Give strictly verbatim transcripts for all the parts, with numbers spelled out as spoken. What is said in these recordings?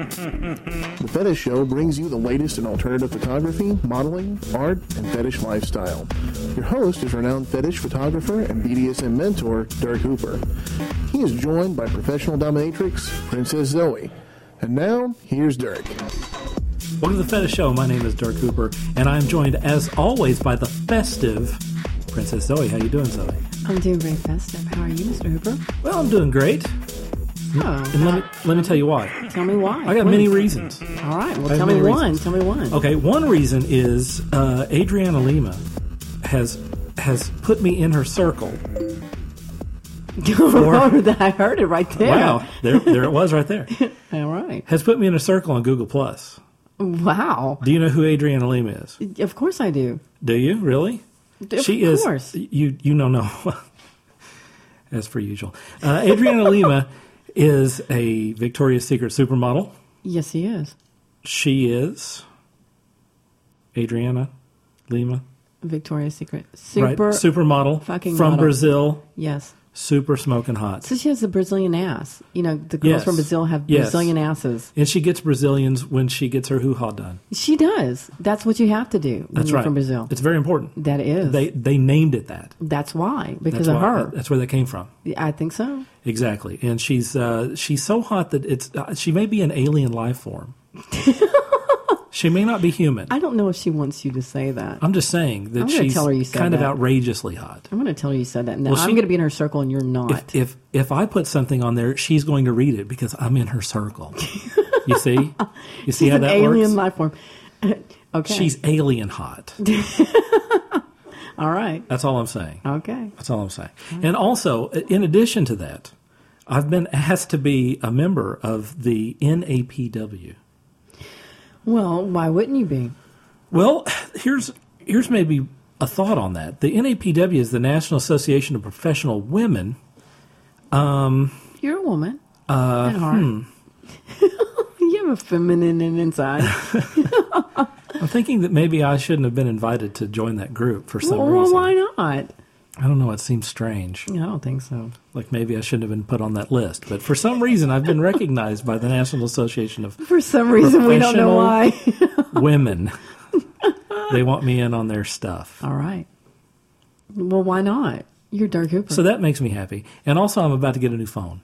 The Fetish Show brings you the latest in alternative photography, modeling, art, and fetish lifestyle. Your host is renowned fetish photographer and B D S M mentor, Dirk Hooper. He is joined by professional dominatrix, Princess Zoe. And now, here's Dirk. Welcome to the Fetish Show. My name is Dirk Hooper, and I'm joined, as always, by the festive Princess Zoe. How you doing, Zoe? I'm doing very festive. How are you, Mister Hooper? Well, I'm doing great. Oh, and let me let me tell you why. Tell me why. I got Please. many reasons. All right. Well, tell me one. Reasons. Tell me one. Okay. One reason is uh, Adriana Lima has has put me in her circle. For, I heard it right there. Wow. There, there it was right there. All right. Has put me in a circle on Google Plus. Wow. Do you know who Adriana Lima is? Of course I do. Do you really? Of she course. is. You you know no. As per usual, uh, Adriana Lima is a Victoria's Secret supermodel. Yes, he is. She is Adriana Lima, Victoria's Secret super right? Supermodel fucking from model. Brazil. Yes. Super smoking hot. So she has a Brazilian ass. You know, the girls Yes. from Brazil have Yes. Brazilian asses. And she gets Brazilians when she gets her hoo-ha done. She does. That's what you have to do when That's you're right. from Brazil. It's very important. That is. They they named it that. That's why. Because That's of why- her. That's where that came from. I think so. Exactly. And she's uh, she's so hot that it's uh, she may be an alien life form. She may not be human. I don't know if she wants you to say that. I'm just saying that I'm gonna she's tell her you said kind of that. outrageously hot. I'm going to tell her you said that. Now, Well, she- I'm going to be in her circle and you're not. If, if if I put something on there, she's going to read it because I'm in her circle. You see? You see She's how an that alien works? life form. Okay. She's alien hot. all right. That's all I'm saying. Okay. That's all I'm saying. And also, in addition to that, I've been asked to be a member of the N A P W. Well, why wouldn't you be? Well, here's here's maybe a thought on that. The N A P W is the National Association of Professional Women. Um, You're a woman. uh, At heart. hmm. You have a feminine inside. I'm thinking that maybe I shouldn't have been invited to join that group for some well, reason. why not? I don't know. It seems strange. I don't think so. Like maybe I shouldn't have been put on that list. But for some reason, I've been recognized by the National Association of For some reason, we don't know why. Women. They want me in on their stuff. All right. Well, why not? You're Dirk Hooper. So that makes me happy. And also, I'm about to get a new phone.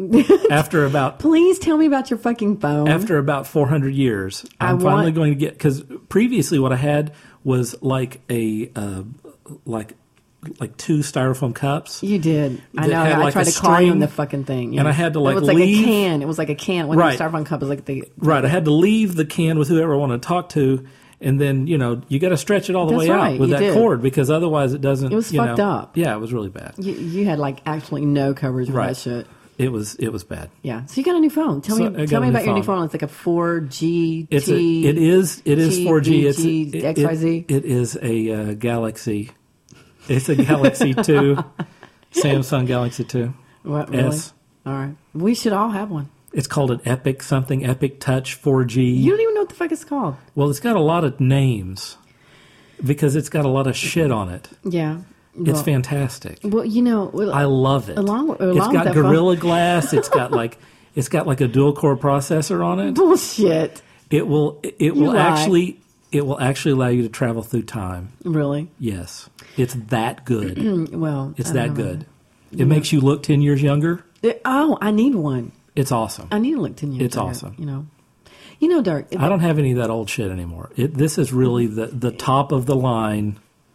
After about Please tell me about your fucking phone. after about four hundred years, I I'm want- finally going to get, because previously what I had was like a uh, like like two styrofoam cups. You did. I that know. had I like tried a to call you on string, the fucking thing. and I had to, like, It was like leave- a can. It was like a can. When Right. the styrofoam cup was like the... Right, I had to leave the can with whoever I want to talk to, and then, you know, you got to stretch it all the That's way right, out with you that did. cord, because otherwise it doesn't. It was you fucked know, up. Yeah, it was really bad. You, you had like absolutely no coverage for Right. that shit. It was it was bad. Yeah. So you got a new phone. Tell So I me got tell a me new about your new phone. phone. It's like a four G It's a, it is it is G, four G. V, It's G, it, X Y Z. It, it is a uh, Galaxy. It's a Galaxy two, Samsung Galaxy two. What, really? S. All right. We should all have one. It's called an Epic something, Epic Touch four G. You don't even know what the fuck it's called. Well, it's got a lot of names because it's got a lot of shit on it. Yeah. It's Well- fantastic. Well, you know, well, I love it. Along- along it's with got that phone- Gorilla Glass. It's got like it's got like a dual core processor on it. bullshit. It will it You will lie. actually it will actually allow you to travel through time. Really? Yes, it's that good. Well, It's I that don't know. good. It makes you look ten years younger. It- oh, I need one. It's awesome. I need to look ten years. It's younger, awesome. You know, you know, Dirk. I don't have any of that old shit anymore. It, this is really the the top of the line.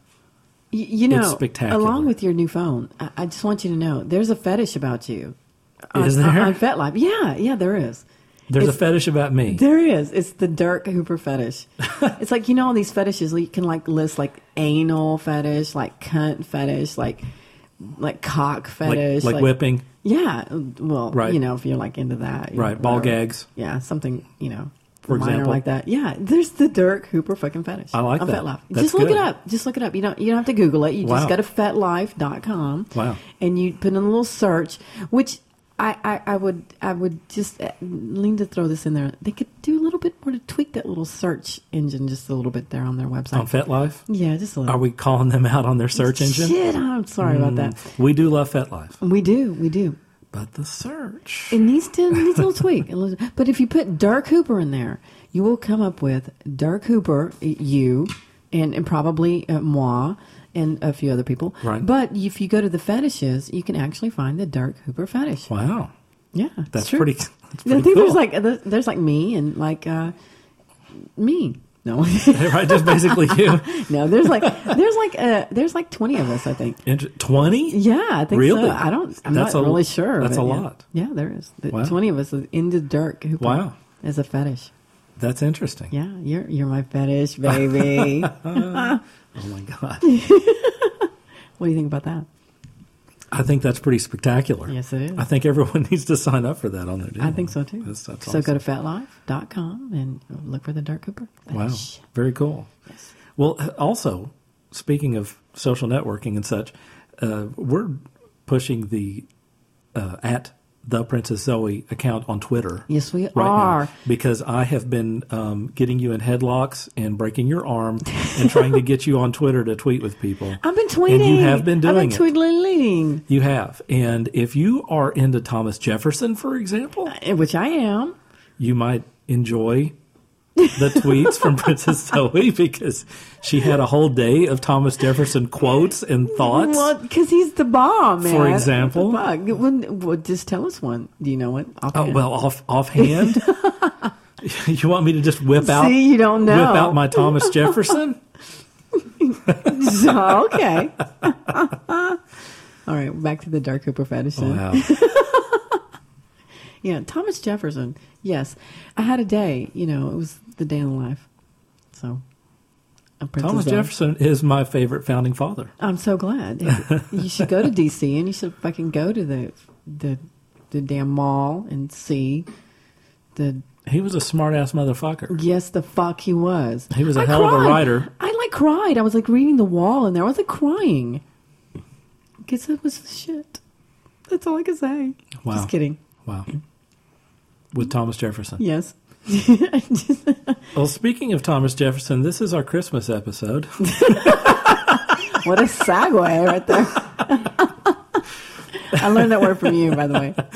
You, you know, It's spectacular. along with your new phone, I, I just want you to know there's a fetish about you. On, Is there? on, on FetLife? Yeah, yeah, there is. There's It's- a fetish about me. There is. It's the Dirk Hooper fetish. It's like, you know, all these fetishes. You can like list like anal fetish, like cunt fetish, like like cock like, fetish, like whipping. Yeah, well, Right. you know, if you're like into that, you Right, know, ball whatever. gags. Yeah, something, you know, For minor example. like that. Yeah, there's the Dirk Hooper fucking fetish. I like on that. FetLife. That's Just look good. it up. Just look it up. You don't you don't have to Google it. You Wow. just go to fet life dot com. Wow. And you put in a little search, which I, I, I would I would just uh, lean to throw this in there. They could do a little bit more to tweak that little search engine just a little bit there on their website. On FetLife? Yeah, just a little. Are we calling them out on their search engine? Shit, I'm sorry about that. We do love FetLife. We do, we do. But the search. It needs to needs a little tweak. But if you put Dirk Hooper in there, you will come up with Dirk Hooper, you, and, and probably uh, moi, and a few other people. Right. But if you go to the fetishes, you can actually find the Dirk Hooper fetish. Wow. Yeah, That's true. pretty, that's I pretty think cool. there's like there's like me and like uh, me. No, right, just basically you. no. There's like there's like uh, there's like twenty of us. I think. twenty? Yeah, I think Really? so. I don't. I'm That's not a- really sure. that's but a yeah. lot. Yeah, there is. The Wow. Twenty of us is into Dirk Hooper. Wow. As a fetish. That's interesting. Yeah, you're you're my fetish, baby. Oh, my God. What do you think about that? I think that's pretty spectacular. Yes, it is. I think everyone needs to sign up for that on their deal. I think so too. That's, that's so awesome. go to fatlife dot com and look for the Dirk Hooper. Wow. fetish. Very cool. Yes. Well, also, speaking of social networking and such, uh, we're pushing the uh, at the Princess Zoe account on Twitter. Yes, we right are. now, because I have been um, getting you in headlocks and breaking your arm and trying to get you on Twitter to tweet with people. I've been tweeting. And you have been doing I've been it. tweetling. You have. And if you are into Thomas Jefferson, for example, Which I am. you might enjoy the tweets from Princess Zoe because she had a whole day of Thomas Jefferson quotes and thoughts. Well, because he's the bomb, man. For example? What the fuck? Well, well, just tell us one. Do you know one? Oh, Offhand? well, off offhand? You want me to just whip out See, you don't know. whip out my Thomas Jefferson? So, okay. All right, back to the Dirk Hooper fetish. then. Wow. Yeah, Thomas Jefferson. Yes, I had a day. You know, it was the day in the life. So, a Princess Thomas Zoe. Jefferson is my favorite founding father. I'm so glad. You should go to D C and you should fucking go to the the the damn mall and see the. He was a smart-ass motherfucker. Yes, the fuck he was. He was a I hell of a cried. writer. I like cried. I was like reading the wall in there. I was like crying because it was shit. That's all I can say. Wow. Just kidding. Wow. With Thomas Jefferson. Yes. Well, speaking of Thomas Jefferson, this is our Christmas episode. What a segue right there. I learned that word from you, by the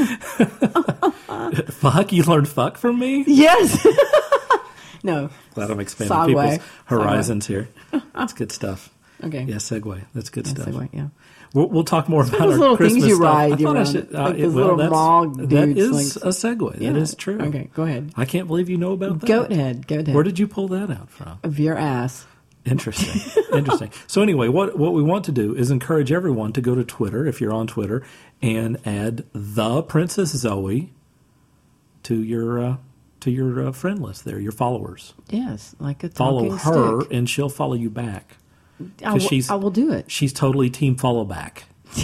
way. Fuck? You learned fuck from me? Yes. No. Glad I'm expanding Segue. people's horizons here. That's good stuff. Okay. Yeah, segue. That's good Yeah, stuff. segue, yeah. We'll, we'll talk more about those our little Christmas things you stuff. ride I thought I around, should. Uh, like it- those well, little that's, mall that dudes, is like- a segue. Yeah. That is true. Okay, go ahead. I can't believe you know about that. Goat head. Goat head. Where did you pull that out from? Of your ass. Interesting. Interesting. So anyway, what what we want to do is encourage everyone to go to Twitter, if you're on Twitter, and add the Princess Zoe to your uh, to your uh, friend list there, your followers. Yes, like a Follow talking her, stick. and she'll follow you back. I will, she's- I will do it. She's totally team follow back.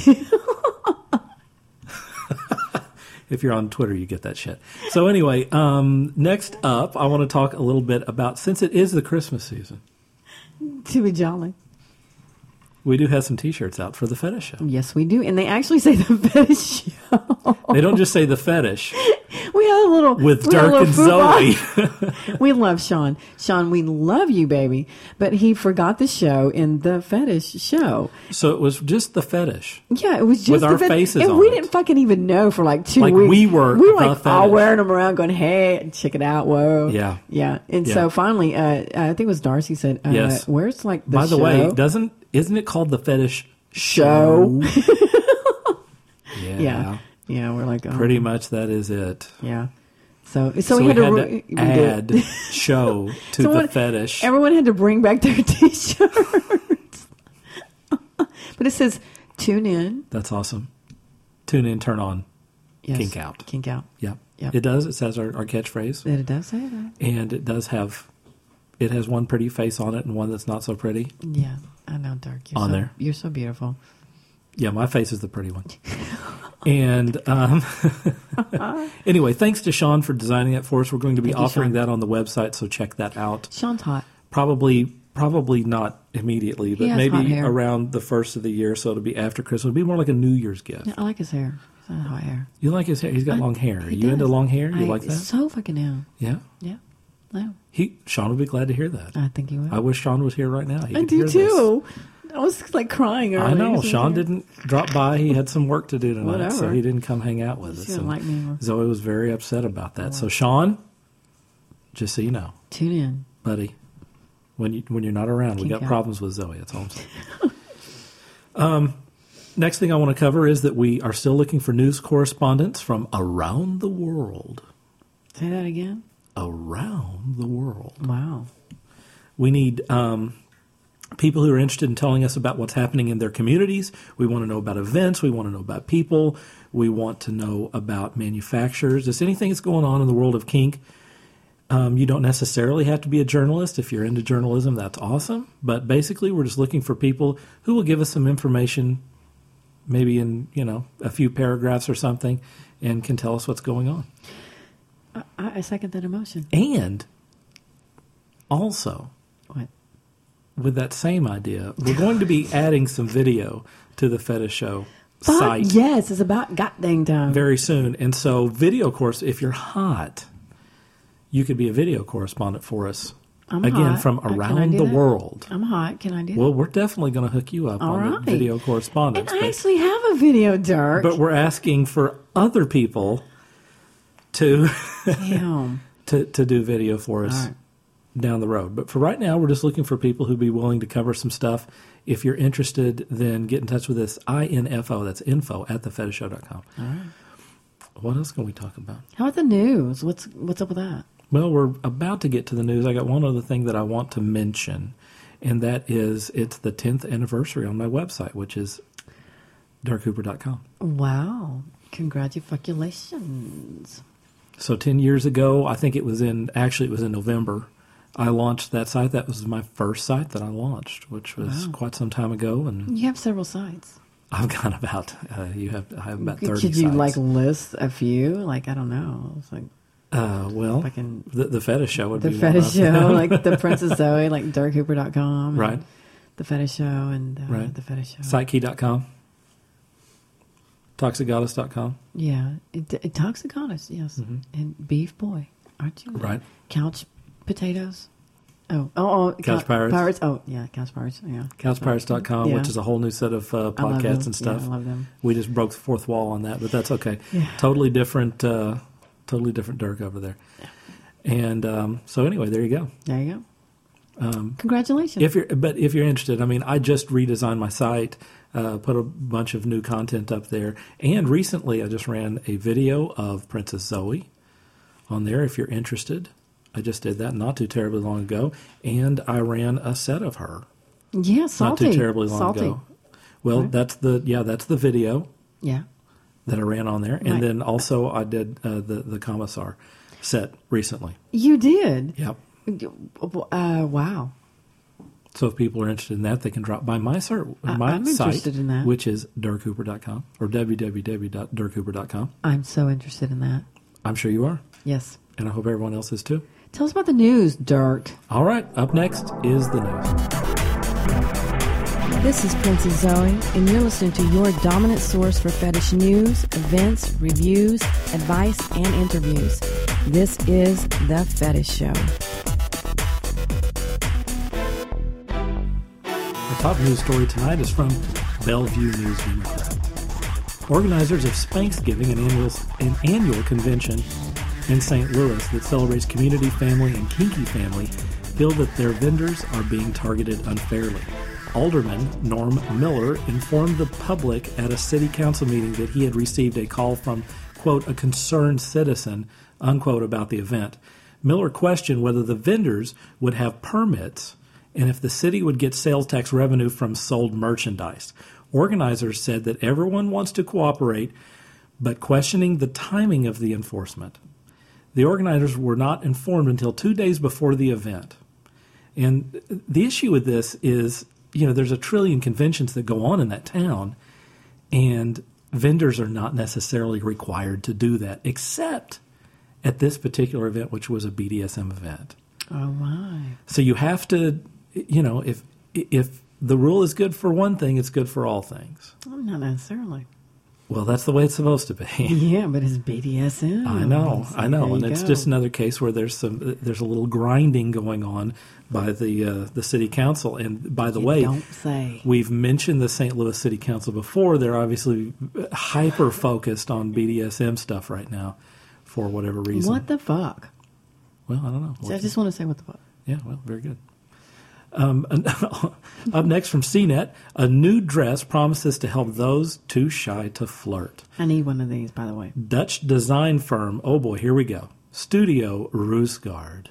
If you're on Twitter, you get that shit. So anyway, um, next up, I want to talk a little bit about, since it is the Christmas season, To be jolly. we do have some T-shirts out for the fetish show. Yes, we do. And they actually say the fetish show. They don't just say the fetish We had a little with we had a Dirk little and food Zoe. We love Sean. Sean, we love you, baby. But he forgot the show in the fetish show. So it was just the fetish. Yeah, it was just With the our fet- faces and on we it. didn't fucking even know for like two Like weeks. we were we were the like all fetish. wearing them around, going, "Hey, check it out, whoa!" Yeah. yeah. And Yeah. so finally, uh, I think it was Darcy said, uh, Yes. "Where's like the By the show? way, doesn't isn't it called the fetish Show. show? yeah. yeah, yeah." We're like, oh, Pretty much that is it. yeah. So, so, So we, we had, to, had re- to we add did. show to Someone- the fetish. Everyone had to bring back their T-shirts, but it says "Tune in." That's awesome. Tune in, turn on, Yes. kink out. Kink out. Yeah. Yep. It does. It says our, our catchphrase. That it does say that. And it does have, it has one pretty face on it and one that's not so pretty. Yeah, I know, Dirk. You're On so, there. You're so beautiful. Yeah, my face is the pretty one. And um, anyway, thanks to Sean for designing it for us. We're going to be Thank you, offering Sean. that on the website, so check that out. Sean's hot. Probably, probably not immediately, but He has hot maybe hair. around the first of the year, so it'll be after Christmas. It'll be more like a New Year's gift. Yeah, I like his hair. He's got hot hair. You like his hair? He's got I- long hair. Are he you into does. long hair? You I like that? So fucking am. Yeah. Yeah. No, He Sean would be glad to hear that. I think he would. I wish Sean was here right now. He I could do hear this. too. I was like crying earlier. I know. Sean didn't drop by. He had some work to do tonight, Whatever. so he didn't come hang out with He us. didn't And like me anymore. Zoe was very upset about that. So, Sean, just so you know, Tune in. buddy, when you when you're not around, we Kink got out. problems with Zoe. That's all I'm saying. um, next thing I want to cover is that we are still looking for news correspondents from around the world. Say that again. Around the world. Wow. We need um, people who are interested in telling us about what's happening in their communities. We want to know about events. We want to know about people. We want to know about manufacturers. Just anything that's going on in the world of kink. Um, you don't necessarily have to be a journalist. If you're into journalism, that's awesome. But basically, we're just looking for people who will give us some information, maybe in, you know, a few paragraphs or something, and can tell us what's going on. I, I second that emotion. And also, What? with that same idea, we're going to be adding some video to the Fetish Show Fuck site yes, it's about goddamn time. very soon. And so, video course, if you're hot, you could be a video correspondent for us. I'm Again, hot. from Uh, can I around do the that? world. I'm hot. Can I do Well, we're definitely going to hook you up All on right. the video correspondence. that? And I But, actually have a video, Dirk. but we're asking for other people to Damn. to, to do video for us All right. down the road. But for right now, we're just looking for people who'd be willing to cover some stuff. If you're interested, then get in touch with us. I N F O, that's info at the fetish show dot com. All right. What else can we talk about? How about the news? What's what's up with that? Well, we're about to get to the news. I got one other thing that I want to mention, and that is it's the tenth anniversary on my website, which is dark hooper dot com. Wow. Congratulations. So ten years ago, I think it was in, actually it was in November, I launched that site. That was my first site that I launched, which was Wow. quite some time ago. And You have several sites. I've got about, uh, you have, I have about Could, thirty could you sites. like list a few? Like I don't know. It's like Uh, well, I can- the, the fetish show would the be fetish one show, of them. like the Princess Zoe, like dark hooper dot com. Right. The fetish show and uh, Right. the fetish show. Psyche dot com. Toxic Goddess dot com. Yeah. It, it, Toxiconis, yes. Mhm. And Beef Boy, aren't you? Right. Couch Potatoes. Oh, oh, oh. Couch Cou- Pirates. Pirates. Oh, yeah, Couch Pirates. Yeah. couch pirates dot com, Yeah. which is a whole new set of uh, I love podcasts them. and stuff. Yeah, I love them. We just broke the fourth wall on that, but that's okay. Yeah. Totally different, uh, totally different Dirk over there. And um, so anyway, there you go. There you go. Um, Congratulations. If you're, but if you're interested, I mean, I just redesigned my site, uh, put a bunch of new content up there, and recently I just ran a video of Princess Zoe on there. If you're interested, I just did that not too terribly long ago, and I ran a set of her yeah, salty. not too terribly long salty. ago. Well, Right. that's the yeah, that's the video Yeah. that I ran on there, and Right. then also I did uh, the the Commissar set recently. You did. Yep. Uh, wow. So if people are interested in that, they can drop by my site, I- my I'm site, interested in that. which is dark hooper dot com or w w w dot dark hooper dot com. I'm so interested in that. I'm sure you are, Yes. and I hope everyone else is too. Tell us about the news, Dirk. All right, up next is the news. This is Princess Zoe, and you're listening to your dominant source for fetish news, events, reviews, advice, and interviews. This is The Fetish Show. Our top news story tonight is from Bellevue News Democrat. Organizers of Spanksgiving, an annual, an annual convention in Saint Louis that celebrates community, family, and kinky family, feel that their vendors are being targeted unfairly. Alderman Norm Miller informed the public at a city council meeting that he had received a call from, quote, a concerned citizen, unquote, about the event. Miller questioned whether the vendors would have permits and if the city would get sales tax revenue from sold merchandise. Organizers said that everyone wants to cooperate, but questioning the timing of the enforcement. The organizers were not informed until two days before the event. And the issue with this is, you know, there's a trillion conventions that go on in that town, and vendors are not necessarily required to do that, except at this particular event, which was a B D S M event. Oh, my. So you have to, you know, if if the rule is good for one thing, it's good for all things. Well, not necessarily. Well, that's the way it's supposed to be. Yeah, but it's B D S M. I know, I know, There and you it's go. just another case where there's some there's a little grinding going on by the uh, the city council. And by the You way, don't say. we've mentioned the Saint Louis City Council before. They're obviously hyper focused on B D S M stuff right now, for whatever reason. What the fuck? Well, I don't know. I just want to say what the fuck. Yeah, well, very good. Um, up next from C net, a new dress promises to help those too shy to flirt. I need one of these, by the way. Dutch design firm, oh boy, here we go, Studio Roosgaard,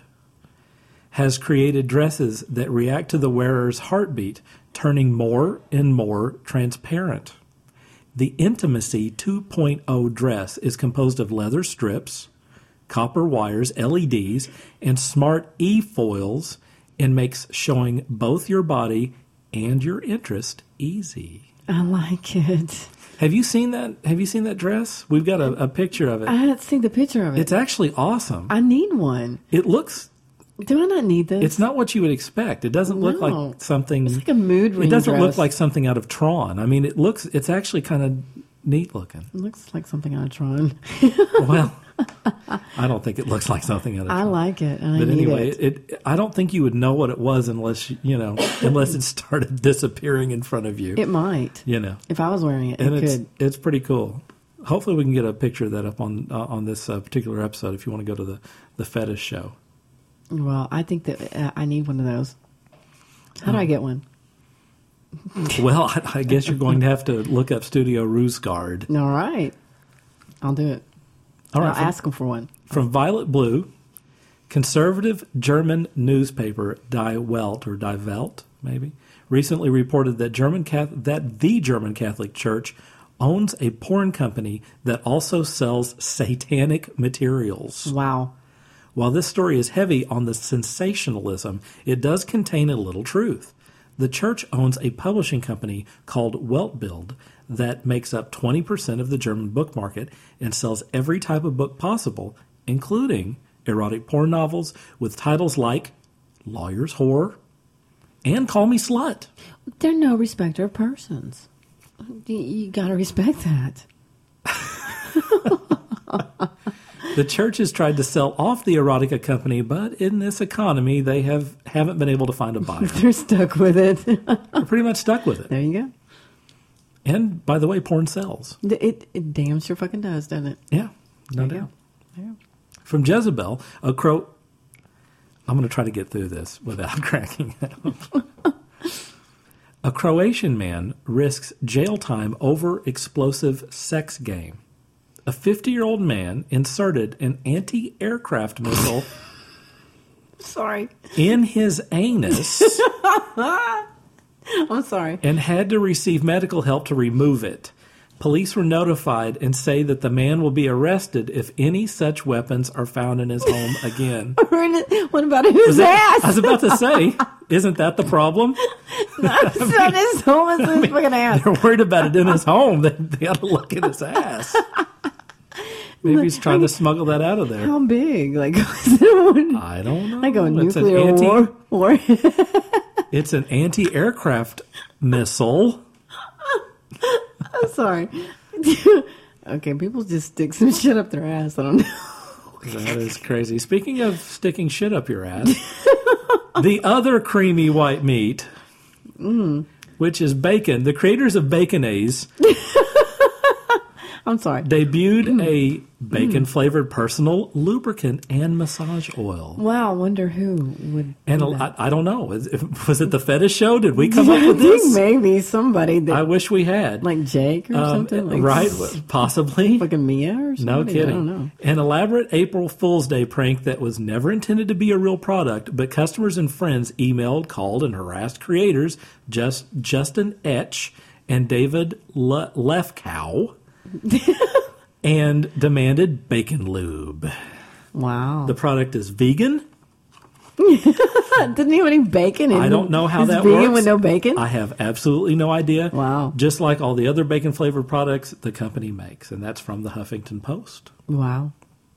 has created dresses that react to the wearer's heartbeat, turning more and more transparent. The Intimacy two point oh dress is composed of leather strips, copper wires, L E Ds, and smart e-foils, and makes showing both your body and your interest easy. I like it. Have you seen that? Have you seen that dress? We've got a, a picture of it. I hadn't seen the picture of it. It's actually awesome. I need one. It looks. Do I not need this? It's not what you would expect. It doesn't look No. like something. It's like a mood ring It doesn't look dress. like something out of Tron. I mean, it looks. It's actually kind of neat looking. It looks like something out of Tron. Well, I don't think it looks like something out of I Tron. like it, and I But need anyway, it. it. I don't think you would know what it was unless you, you know, unless it started disappearing in front of you. It might. You know, If I was wearing it, and it it's could. it's pretty cool. Hopefully, we can get a picture of that up on uh, on this uh, particular episode. If you want to go to the the fetish show. Well, I think that uh, I need one of those. How do I get one? Well, I, I guess you're going to have to look up Studio Roosgaard. All right. I'll do it. All right, I'll from, ask them for one. from Violet Blue, conservative German newspaper Die Welt or Die Welt, maybe, recently reported that German Catholic, that the German Catholic Church owns a porn company that also sells satanic materials. Wow. While this story is heavy on the sensationalism, it does contain a little truth. The church owns a publishing company called Weltbild that makes up twenty percent of the German book market and sells every type of book possible, including erotic porn novels with titles like Lawyer's Whore and Call Me Slut. They're no respecter of persons. You, you got to respect that. The church has tried to sell off the erotica company, but in this economy, they have, haven't been able to find a buyer. They're stuck with it. They're pretty much stuck with it. There you go. And, by the way, porn sells. It, it damn sure fucking does, doesn't it? Yeah, no There you doubt. go. There you go. From Jezebel, a crow... I'm going to try to get through this without cracking up. A Croatian man risks jail time over explosive sex game. A fifty-year-old man inserted an anti-aircraft missile Sorry. in his anus I'm sorry. and had to receive medical help to remove it. Police were notified and say that the man will be arrested if any such weapons are found in his home again. What about his I ass? was about to say, isn't that the problem? That's not his home. It's his fucking ass. They're worried about it in his home. They, they got to look at his ass. Maybe he's trying to smuggle that out of there. How big? Like, is it I don't know. like a It's an nuclear anti- war? war? It's an anti-aircraft missile. I'm sorry. Okay, people just stick some shit up their ass. I don't know. That is crazy. Speaking of sticking shit up your ass, the other creamy white meat, Mm. which is bacon, the creators of Baconaise I'm sorry. debuted Mm. a bacon-flavored personal lubricant and massage oil. Wow, I wonder who would. And do a, that. I, I don't know. Is- Was it the fetish show? Did we come up I with think this? maybe somebody that, I wish we had. like Jake or Um, something. Like, right? Possibly. Fucking Mia or something. No kidding. I don't know. An elaborate April Fool's Day prank that was never intended to be a real product, but customers and friends emailed, called, and harassed creators just Justin Etch and David Le- Lefkow and demanded bacon lube. Wow. The product is vegan. Didn't he have any bacon in I don't know how Is that vegan works. with no bacon? I have absolutely no idea. Wow. Just like all the other bacon flavored products the company makes, and that's from the Huffington Post. Wow.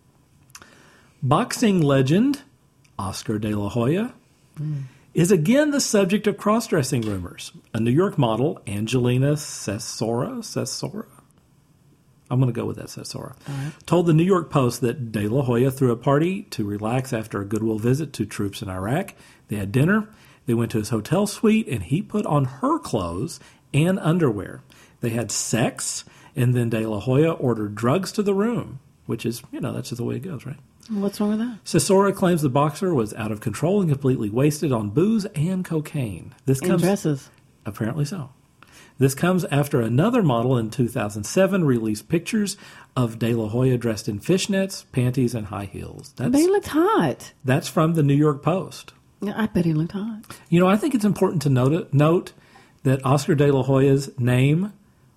Boxing legend Oscar De La Hoya is again the subject of cross-dressing rumors. A New York model, Angelina Cesora, Cesora, I'm going to go with that, said Sora. right. Told the New York Post that De La Hoya threw a party to relax after a goodwill visit to troops in Iraq. They had dinner. They went to his hotel suite, and he put on her clothes and underwear. They had sex, and then De La Hoya ordered drugs to the room, which is, you know, that's just the way it goes, right? What's wrong with that? Sisora claims the boxer was out of control and completely wasted on booze and cocaine. This And comes dresses. apparently so. This comes after another model in two thousand seven released pictures of De La Hoya dressed in fishnets, panties, and high heels. That's, But he looked hot. that's from the New York Post. Yeah, I bet he looked hot. You know, I think it's important to note, note that Oscar De La Hoya's name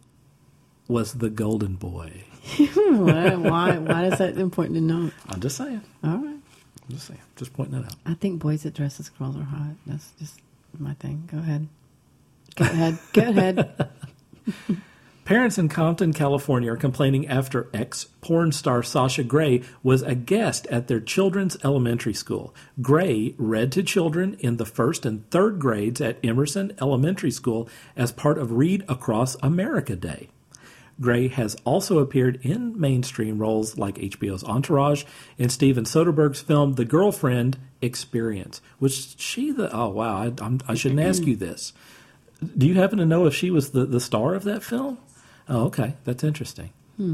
was the Golden Boy. why, why? Why is that important to note? I'm just saying. All right. I'm just saying. Just pointing that out. I think boys that dress as girls are hot. That's just my thing. Go ahead. Go ahead. Go ahead. Parents in Compton, California are complaining after ex-porn star Sasha Grey was a guest at their children's elementary school. Grey read to children in the first and third grades at Emerson Elementary School as part of Read Across America Day. Grey has also appeared in mainstream roles like H B O's Entourage and Steven Soderbergh's film The Girlfriend Experience. Was she the... Oh, wow, I, I'm, I shouldn't ask you this. Do you happen to know if she was the, the star of that film? Oh, okay. That's interesting. Hmm.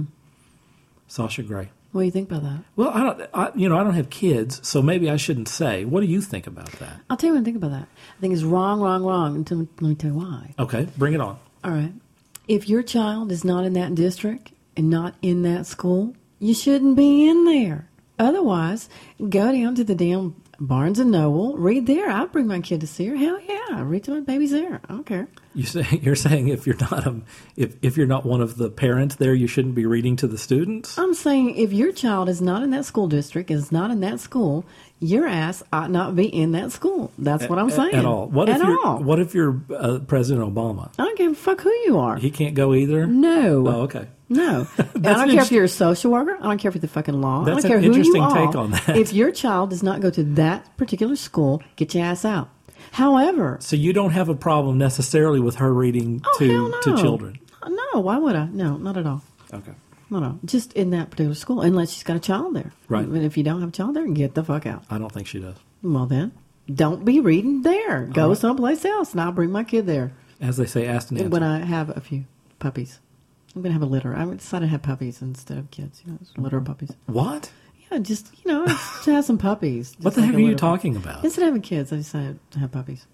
Sasha Grey. What do you think about that? Well, I don't. I, you know, I don't have kids, so maybe I shouldn't say. What do you think about that? I'll tell you what I think about that. I think it's wrong, wrong, wrong. Until, let me tell you why. Okay, bring it on. All right. If your child is not in that district and not in that school, you shouldn't be in there. Otherwise, go down to the damn Barnes and Noble, read there. I'll bring my kid to see her. Hell yeah, read to my baby's there. I don't care. You say you're saying if you're not um, if if you're not one of the parents there, you shouldn't be reading to the students. I'm saying if your child is not in that school district, is not in that school, your ass ought not be in that school. That's what I'm saying. At all. What At if you're, all. What if you're uh, President Obama? I don't give a fuck who you are. He can't go either. No. Oh, okay. No. I an don't care inter- if you're a social worker. I don't care if you're the fucking law. That's I don't an care who you interesting are. take on that. If your child does not go to that particular school, get your ass out. However, So you don't have a problem necessarily with her reading oh, to hell no. to children. No, why would I? No, not at all. Okay. No, no. Just in that particular school, unless she's got a child there. Right. And if you don't have a child there, get the fuck out. I don't think she does. Well, then, don't be reading there. Go All right. someplace else, and I'll bring my kid there. As they say, asked and answered. When I have a few puppies. I'm going to have a litter. I decided to have puppies instead of kids. You know, just a litter of puppies. What? Yeah, just, you know, just to have some puppies. Just What the like heck a are you litter. talking about? Instead of having kids, I decided to have puppies.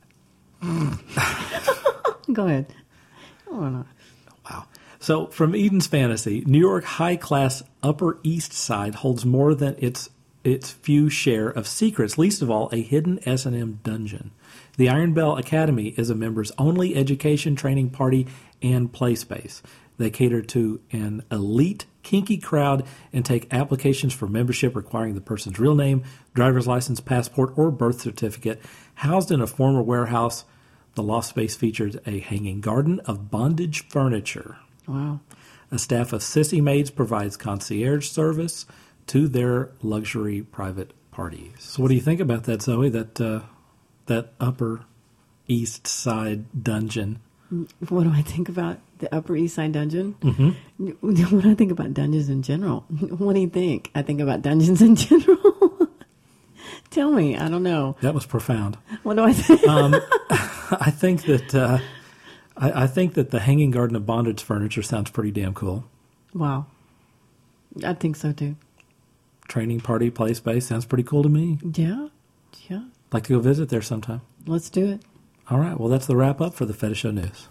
Go ahead. Oh, no. Wow. So from Eden's Fantasy, New York high-class Upper East Side holds more than its its few share of secrets, least of all a hidden S and M dungeon. The Iron Bell Academy is a members-only education, training, party, and play space. They cater to an elite, kinky crowd and take applications for membership requiring the person's real name, driver's license, passport, or birth certificate. Housed in a former warehouse, the loft space features a hanging garden of bondage furniture. Wow. A staff of sissy maids provides concierge service to their luxury private parties. So what do you think about that, Zoe, that uh, that Upper East Side dungeon? What do I think about the Upper East Side dungeon? Mm-hmm. What do I think about dungeons in general? What do you think? I think about dungeons in general. Tell me. I don't know. That was profound. What do I think? Um, I think that uh, I, I think that the hanging garden of bondage furniture sounds pretty damn cool. Wow. I think so, too. Training, party, play space sounds pretty cool to me. Yeah. Yeah. Like to go visit there sometime. Let's do it. All right. Well, that's the wrap up for the Fetish Show News.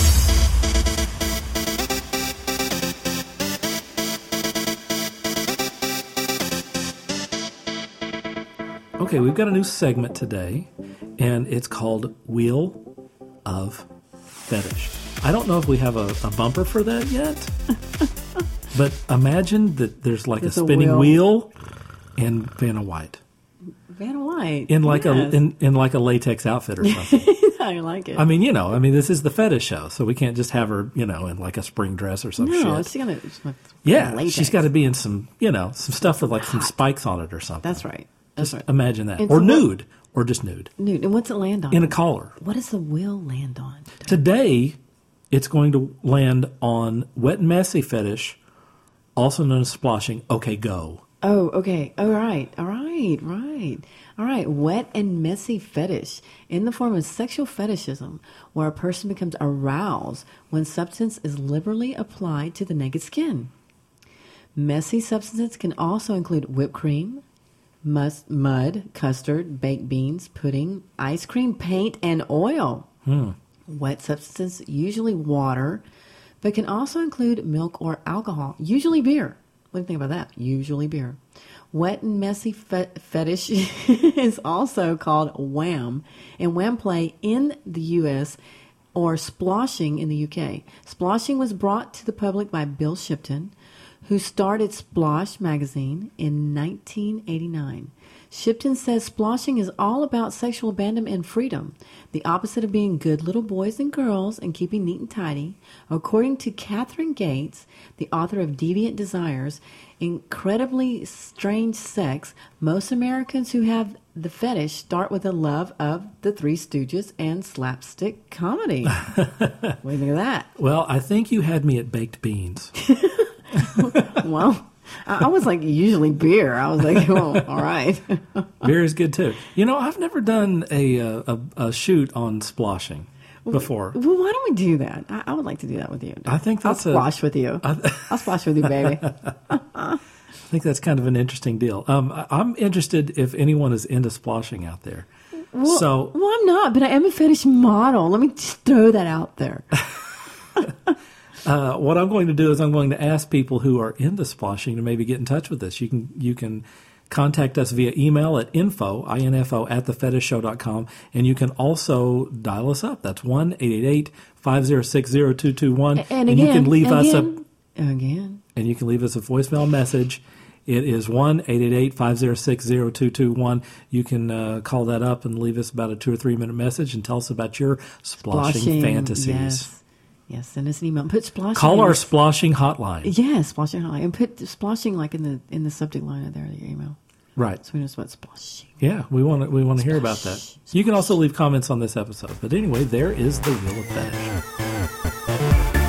Okay, we've got a new segment today, and it's called Wheel of Fetish. I don't know if we have a, a bumper for that yet, but imagine that there's like There's a a spinning wheel. wheel and Vanna White Vanna White. in like Yes. a in, in like a latex outfit or something. I like it. I mean, you know, I mean, this is the fetish show, so we can't just have her, you know, in like a spring dress or some no, shit. she's gonna. She's gonna Yeah, latex. she's got to be in some, you know, some stuff with like some spikes on it or something. That's right. That's Just right. imagine that. And Or so what- nude. Or just nude. Nude. And what's it land on? In a collar. What does the wheel land on? Today, it's going to land on wet and messy fetish also known as splashing. Okay, go. Oh, okay. All right. All right. Right. All right. Wet and messy fetish in the form of sexual fetishism, where a person becomes aroused when substance is liberally applied to the naked skin. Messy substances can also include whipped cream, mus- mud, custard, baked beans, pudding, ice cream, paint, and oil. Hmm. Wet substances, usually water, but can also include milk or alcohol, usually beer. What do you think about that? Usually beer. Wet and messy fe- fetish is also called wham, and wham play in the U S or sploshing in the U K. Sploshing was brought to the public by Bill Shipton, who started Splosh magazine in nineteen eighty-nine. Shipton says sploshing is all about sexual abandonment and freedom, the opposite of being good little boys and girls and keeping neat and tidy. According to Catherine Gates, the author of Deviant Desires, Incredibly Strange Sex, most Americans who have the fetish start with a love of the Three Stooges and slapstick comedy. What do you think of that? Well, I think you had me at baked beans. Well, I I was like, usually beer. I was like, well, all right. Beer is good too. You know, I've never done a a, a shoot on splashing before. Well, why don't we do that? I, I would like to do that with you. I think that's I'll a- splash with you. I- I'll splash with you, baby. I think that's kind of an interesting deal. Um, I- I'm interested if anyone is into splashing out there. Well, So- well, I'm not, but I am a fetish model. Let me just throw that out there. Uh, what I'm going to do is I'm going to ask people who are into splashing to maybe get in touch with us. You can you can contact us via email at info, info at the fetish show dot com, and you can also dial us up. That's one eight eight eight, five oh six, oh two two one. And again, you can leave us a again, again. and you can leave us a voicemail message. It is one eight eight eight, five oh six, oh two two one. You can uh, call that up and leave us about a two or three minute message and tell us about your splashing, Splashing, fantasies. Yes. Yes, send us an email. Put splashing. Call in our the- splashing hotline. Yes, splashing hotline. And put splashing like in the in the subject line of there of your email. Right. So we know what splashing. Yeah, we want to we want to hear about that. Splash, You can also leave comments on this episode. But anyway, there is the Wheel of Fetish.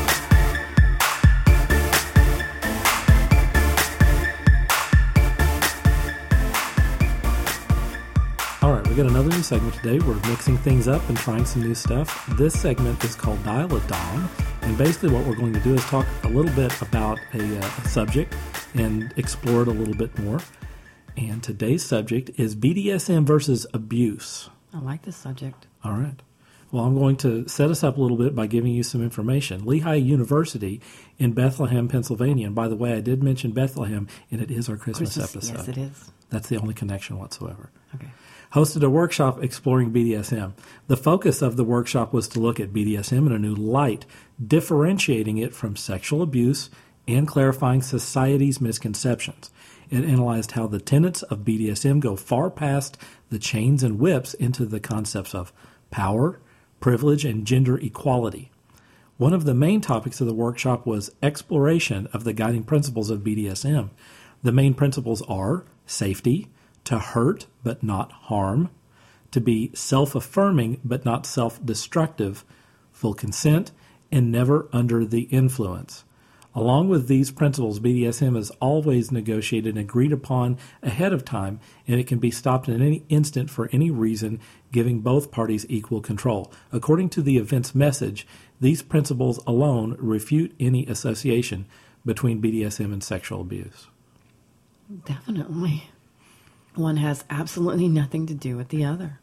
All right, we got another new segment today. We're mixing things up and trying some new stuff. This segment is called Dial a Dom, and basically what we're going to do is talk a little bit about a, uh, a subject and explore it a little bit more. And today's subject is B D S M versus abuse. I like this subject. All right. Well, I'm going to set us up a little bit by giving you some information. Lehigh University in Bethlehem, Pennsylvania. And by the way, I did mention Bethlehem, and it is our Christmas, Christmas, episode. yes, it is. That's the only connection whatsoever. Okay. Hosted a workshop exploring B D S M. The focus of the workshop was to look at B D S M in a new light, differentiating it from sexual abuse and clarifying society's misconceptions. It analyzed how the tenets of B D S M go far past the chains and whips into the concepts of power, privilege, and gender equality. One of the main topics of the workshop was exploration of the guiding principles of B D S M. The main principles are safety, to hurt but not harm, to be self-affirming but not self-destructive, full consent, and never under the influence. Along with these principles, B D S M is always negotiated and agreed upon ahead of time, and it can be stopped at any instant for any reason, giving both parties equal control. According to the event's message, these principles alone refute any association between B D S M and sexual abuse. Definitely. One has absolutely nothing to do with the other.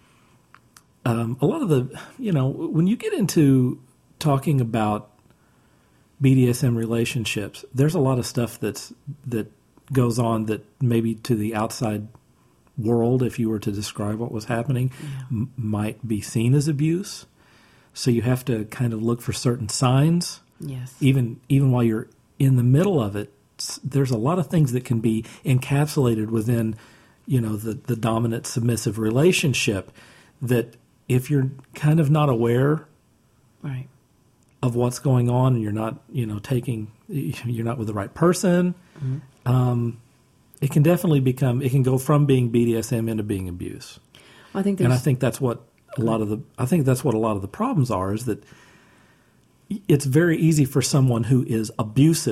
Um, a lot of the, you know, when you get into talking about B D S M relationships, there's a lot of stuff that's that goes on that maybe to the outside world, if you were to describe what was happening, Yeah. m- might be seen as abuse. So you have to kind of look for certain signs. Yes. Even even while you're in the middle of it, s- there's a lot of things that can be encapsulated within, you know, the, the dominant submissive relationship that if you're kind of not aware Right. of what's going on and you're not, you know, taking, you're not with the right person, Mm-hmm. um, it can definitely become, it can go from being B D S M into being abuse. I think there's And I think that's what a lot of the, I think that's what a lot of the problems are, is that it's very easy for someone who is abusive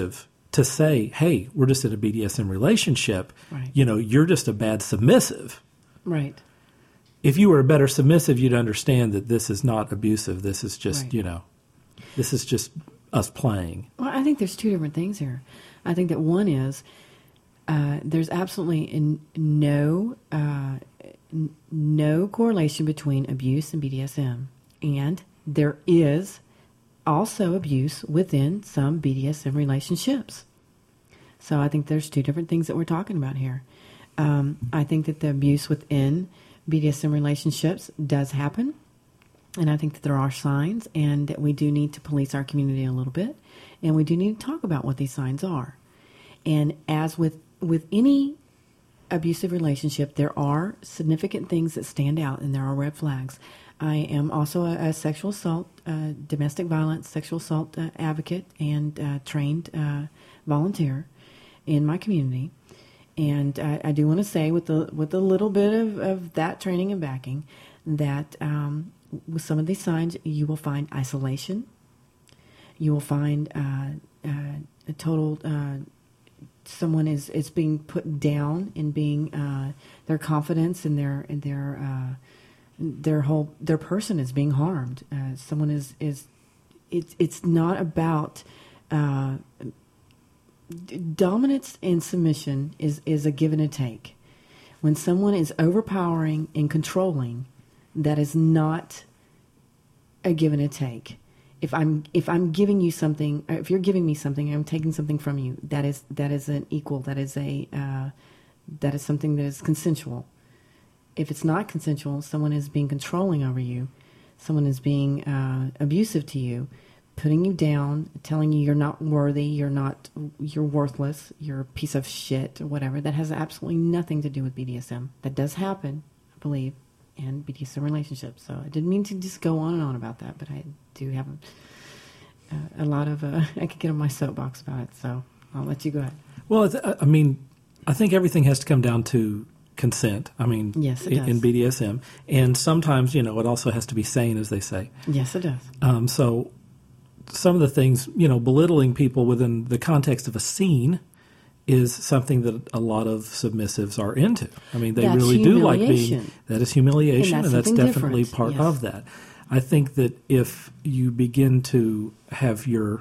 to say, hey, we're just in a B D S M relationship. Right. You know, you're just a bad submissive. Right. If you were a better submissive, you'd understand that this is not abusive. This is just, Right. you know, this is just us playing. Well, I think there's two different things here. I think that one is uh, there's absolutely in, no uh, n- no correlation between abuse and B D S M, and there is also abuse within some B D S M relationships. So I think there's two different things that we're talking about here. Um, I think that the abuse within B D S M relationships does happen. And I think that there are signs, and that we do need to police our community a little bit, and we do need to talk about what these signs are. And as with with any abusive relationship, there are significant things that stand out, and there are red flags. I am also a, a sexual assault, uh, domestic violence, sexual assault uh, advocate, and uh, trained uh, volunteer in my community. And I, I do want to say, with a with a little bit of, of that training and backing, that um, with some of these signs, you will find isolation. You will find uh, uh, a total. Uh, someone is, is being put down in being uh, their confidence and their and their uh, their whole their person is being harmed. Uh, someone is is it's it's not about. Uh, Dominance and submission is, is a give and a take. When someone is overpowering and controlling, that is not a give and a take. If I'm if I'm giving you something, if you're giving me something, I'm taking something from you. That is that is an equal. That is a uh, that is something that is consensual. If it's not consensual, someone is being controlling over you. Someone is being uh, abusive to you. Putting you down, telling you you're not worthy, you're not, you're worthless, you're a piece of shit, or whatever. That has absolutely nothing to do with B D S M. That does happen, I believe, in B D S M relationships. So I didn't mean to just go on and on about that, but I do have a, a lot of, uh, I could get on my soapbox about it. So I'll let you go ahead. Well, I mean, I think everything has to come down to consent. I mean, yes, it in, does. in B D S M, and sometimes, you know, it also has to be sane, as they say. Yes, it does. Um, so. Some of the things, you know, belittling people within the context of a scene is something that a lot of submissives are into. I mean, they That's really do like being, humiliation. that is humiliation, And and that's that's, something definitely different, part yes. of that. I think that if you begin to have your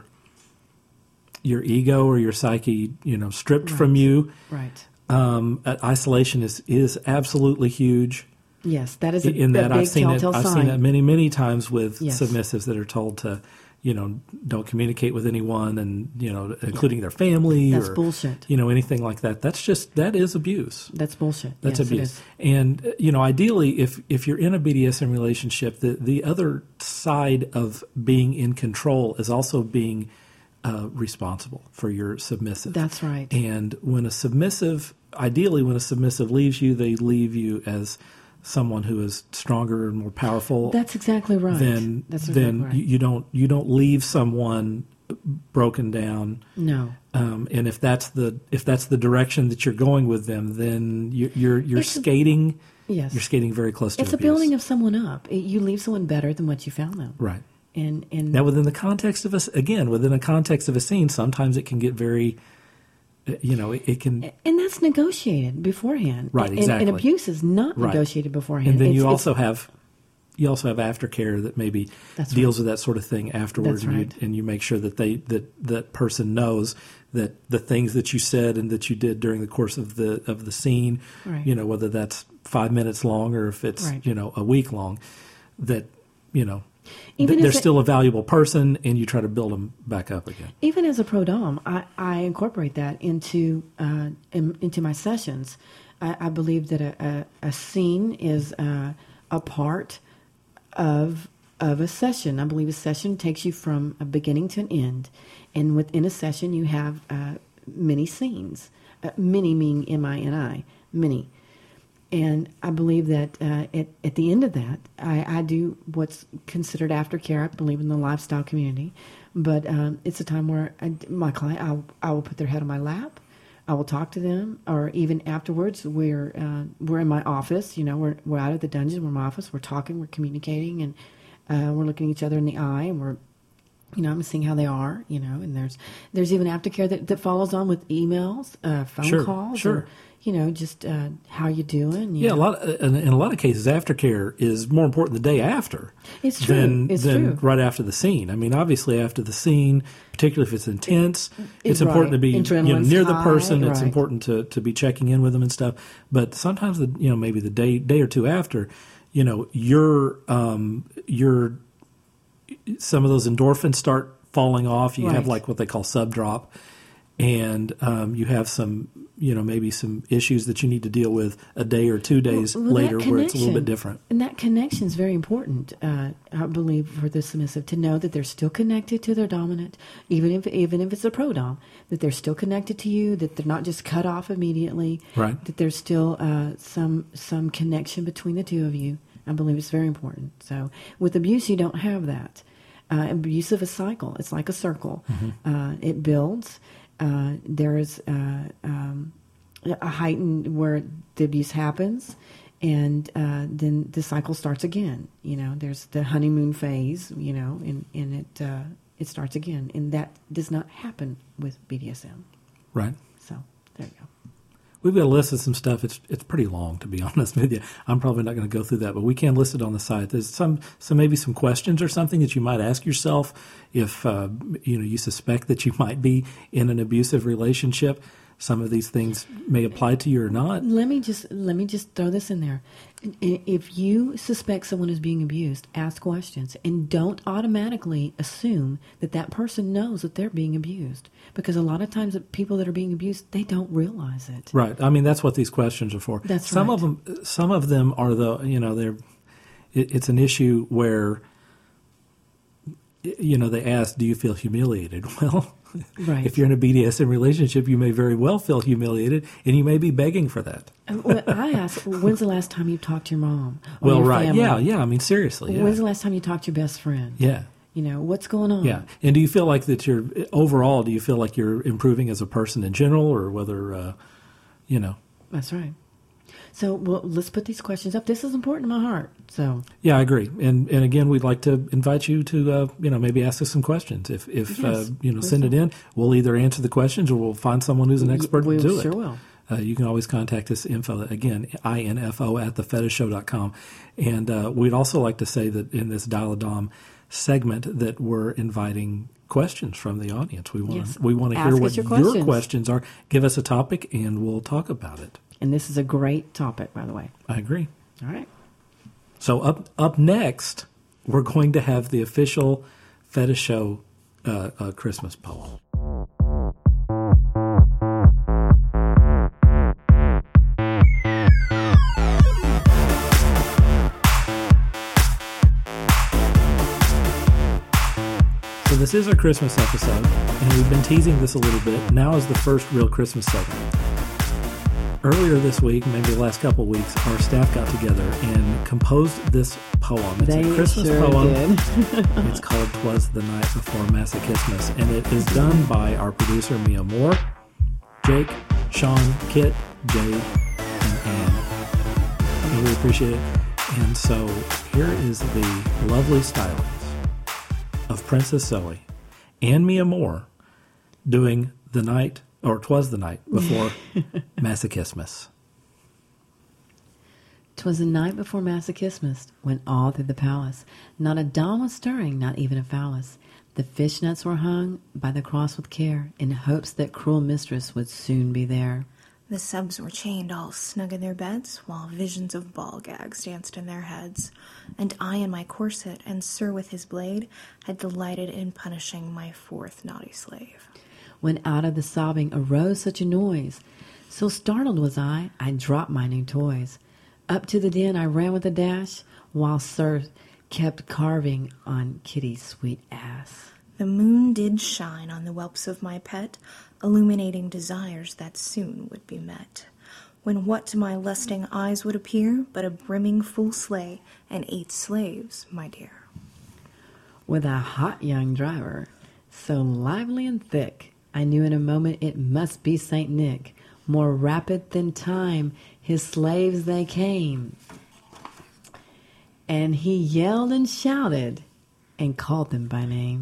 your ego or your psyche, you know, stripped Right. from you, Right. um, uh, isolation is, is absolutely huge. Yes, that is a, In that a big I've seen it, telltale I've sign. seen it many, many times with Yes. submissives that are told to, you know, don't communicate with anyone, and you know, including their family That's or bullshit. you know, anything like that. That's just that is abuse. That's bullshit. That's yes, it abuse. is. And uh, you know, ideally, if if you're in a B D S M relationship, the the other side of being in control is also being uh, responsible for your submissive. That's right. And when a submissive, ideally, when a submissive leaves you, they leave you as someone who is stronger and more powerful. That's exactly right. Then, That's then exactly right. you, you don't you don't leave someone broken down. No. Um, and if that's the if that's the direction that you're going with them, then you, you're you're It's a- skating. Yes. You're skating very close to It's a abuse. building of someone up. It, you leave someone better than what you found them. Right. And and Now, within the context of a s- again within a context of a scene, sometimes it can get very, uh, you know, it, it can. and that's negotiated beforehand. Right, And- exactly. And, abuse is not Right. negotiated beforehand. And then It's- you it's- also have you also have aftercare that maybe That's deals with that sort of thing afterwards, That's and, right. you, and you make sure that they that that person knows that the things that you said and that you did during the course of the of the scene, Right. you know, whether that's five minutes long or if it's Right. you know a week long, that you know Even th- they're if it- still a valuable person, and you try to build them back up again. Even as a pro dom, I, I incorporate that into uh, in, into my sessions. I, I believe that a, a, a scene is uh, a part of of a session. I believe a session takes you from a beginning to an end, and within a session you have uh, many scenes. Uh, many meaning M I N I, many. And I believe that uh, at, at the end of that, I, I do what's considered aftercare. I believe in the lifestyle community. But um, it's a time where I, my client, I, I will put their head on my lap. I will talk to them, or even afterwards, we're uh, we're in my office. You know, we're we're out of the dungeon. We're in my office. We're talking. We're communicating, and uh, we're looking each other in the eye, and we're You know, I'm seeing how they are, you know, and there's there's even aftercare that, that follows on with emails, uh, phone Sure, calls, sure. or, you know, just uh, how you doing. You Yeah, know. a lot. Of, in, in a lot of cases, aftercare is more important the day after. It's true. Than, It's than true. right after the scene. I mean, obviously, after the scene, particularly if it's intense, it's It's important to right. be you know, Adrenaline's near the high, person. It's right. important to, to be checking in with them and stuff. But sometimes, the you know, maybe the day day or two after, you know, your um, your some of those endorphins start falling off. You have Right. like what they call subdrop, and um, you have some, you know, maybe some issues that you need to deal with a day or two days Well, that later where it's a little connection- bit different. And that connection is very important, uh, I believe, for the submissive to know that they're still connected to their dominant, even if even if it's a pro-dom, that they're still connected to you, that they're not just cut off immediately, Right. that there's still uh, some some connection between the two of you. I believe it's very important. So with abuse, you don't have that. Uh, abuse of a cycle. It's like a circle. Uh, it builds. Uh, there is uh, um, a heightened where the abuse happens, and uh, then the cycle starts again. You know, there's the honeymoon phase. You know, and and it uh, it starts again, and that does not happen with B D S M. Right. So there you go. We've got a list of some stuff. It's it's pretty long, to be honest with you. I'm probably not going to go through that, but we can list it on the site. There's some, some maybe some questions or something that you might ask yourself if uh, you know you suspect that you might be in an abusive relationship. Some of these things may apply to you or not. Let me just let me just throw this in there. I- If you suspect someone is being abused, ask questions and don't automatically assume that that person knows that they're being abused, because a lot of times the people that are being abused, they don't realize it. Right. I mean, that's what these questions are for. That's some right. of them. Some of them are the you know they're. It, it's an issue where. You know, they ask, "Do you feel humiliated?" Well, Right. if you're in a B D S M relationship, you may very well feel humiliated, and you may be begging for that. Uh, well, I ask, when's the last time you talked to your mom? Or Well, your right. family? Yeah, yeah. I mean, seriously. Yeah. When's the last time you talked to your best friend? Yeah. You know, what's going on? Yeah. And do you feel like that you're, overall, do you feel like you're improving as a person in general, or whether, uh, you know? That's right. So, well, let's put these questions up. This is important to my heart. So, Yeah, I agree. And and again, we'd like to invite you to, uh, you know, maybe ask us some questions. If, if Yes, uh, you know, please send it do. in. We'll either answer the questions or we'll find someone who's an expert we to do sure it. will. Uh, you can always contact us, info, again, info at the fetish show dot com. And uh, we'd also like to say that in this Dial-A-Dom segment that we're inviting questions from the audience. We want Yes. to we want to Ask hear us what your your questions. questions are. Give us a topic and we'll talk about it. And this is a great topic, by the way. I agree. All right. So up up next, we're going to have the official Fetish Show uh, uh, Christmas poem. So this is our Christmas episode, and we've been teasing this a little bit. Now is the first real Christmas segment. Earlier this week, maybe the last couple of weeks, our staff got together and composed this poem. It's They a Christmas sure poem. did. It's called "'Twas the Night Before Masochismus," and it is done by our producer Mia Moore, Jake, Sean, Kit, Jay, and Ann. We really appreciate it. And so here is the lovely stylings of Princess Zoe and Mia Moore doing the night, or 'twas the night before Masochismus. 'Twas the night before Masochismus, when all through the palace not a dom was stirring, not even a phallus. The fishnets were hung by the cross with care, in hopes that cruel mistress would soon be there. The subs were chained all snug in their beds, while visions of ball gags danced in their heads. And I in my corset, and Sir with his blade, had delighted in punishing my fourth naughty slave. When out of the sobbing arose such a noise, so startled was I, I dropped my new toys. Up to the den I ran with a dash, while Sir kept carving on Kitty's sweet ass. The moon did shine on the whelps of my pet, illuminating desires that soon would be met. When what to my lusting eyes would appear but a brimming full sleigh and eight slaves, my dear. With a hot young driver, so lively and thick, I knew in a moment it must be Saint Nick. More rapid than time, his slaves they came. And he yelled and shouted and called them by name.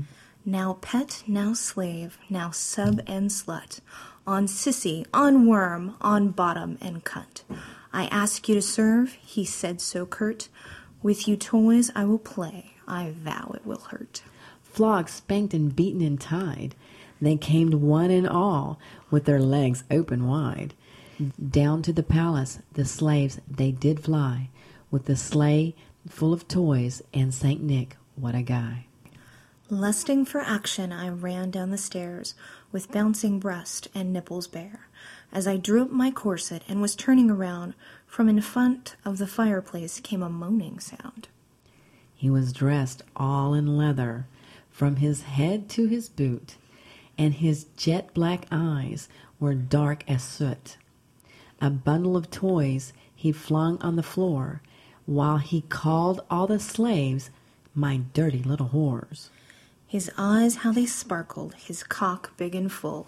Now pet, now slave, now sub and slut, on sissy, on worm, on bottom and cunt. I ask you to serve, he said so curt. With you toys I will play, I vow it will hurt. Flogged, spanked, and beaten and tied, they came to one and all, with their legs open wide. Down to the palace, the slaves, they did fly, with the sleigh full of toys, and Saint Nick, what a guy. Lusting for action, I ran down the stairs, with bouncing breast and nipples bare. As I drew up my corset and was turning around, from in front of the fireplace came a moaning sound. He was dressed all in leather, from his head to his boot, and his jet-black eyes were dark as soot. A bundle of toys he flung on the floor, while he called all the slaves my dirty little whores. His eyes, how they sparkled, his cock big and full.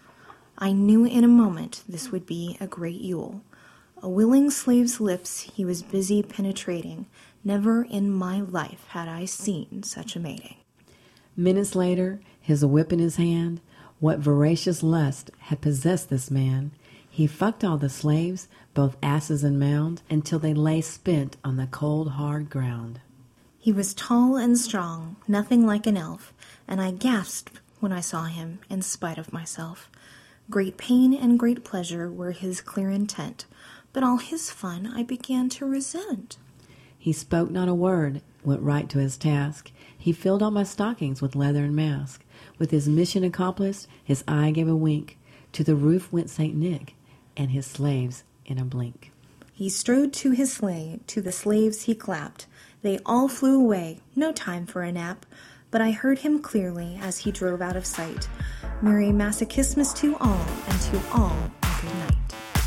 I knew in a moment this would be a great Yule. A willing slave's lips he was busy penetrating. Never in my life had I seen such a mating. Minutes later, his whip in his hand, what voracious lust had possessed this man. He fucked all the slaves, both asses and mound, until they lay spent on the cold, hard ground. He was tall and strong, nothing like an elf, and I gasped when I saw him, in spite of myself. Great pain and great pleasure were his clear intent, but all his fun I began to resent. He spoke not a word, went right to his task. He filled all my stockings with leather and mask. With his mission accomplished, his eye gave a wink. To the roof went Saint Nick, and his slaves in a blink. He strode to his sleigh, to the slaves he clapped. They all flew away, no time for a nap, but I heard him clearly as he drove out of sight. Merry Massachismus to all, and to all a good night.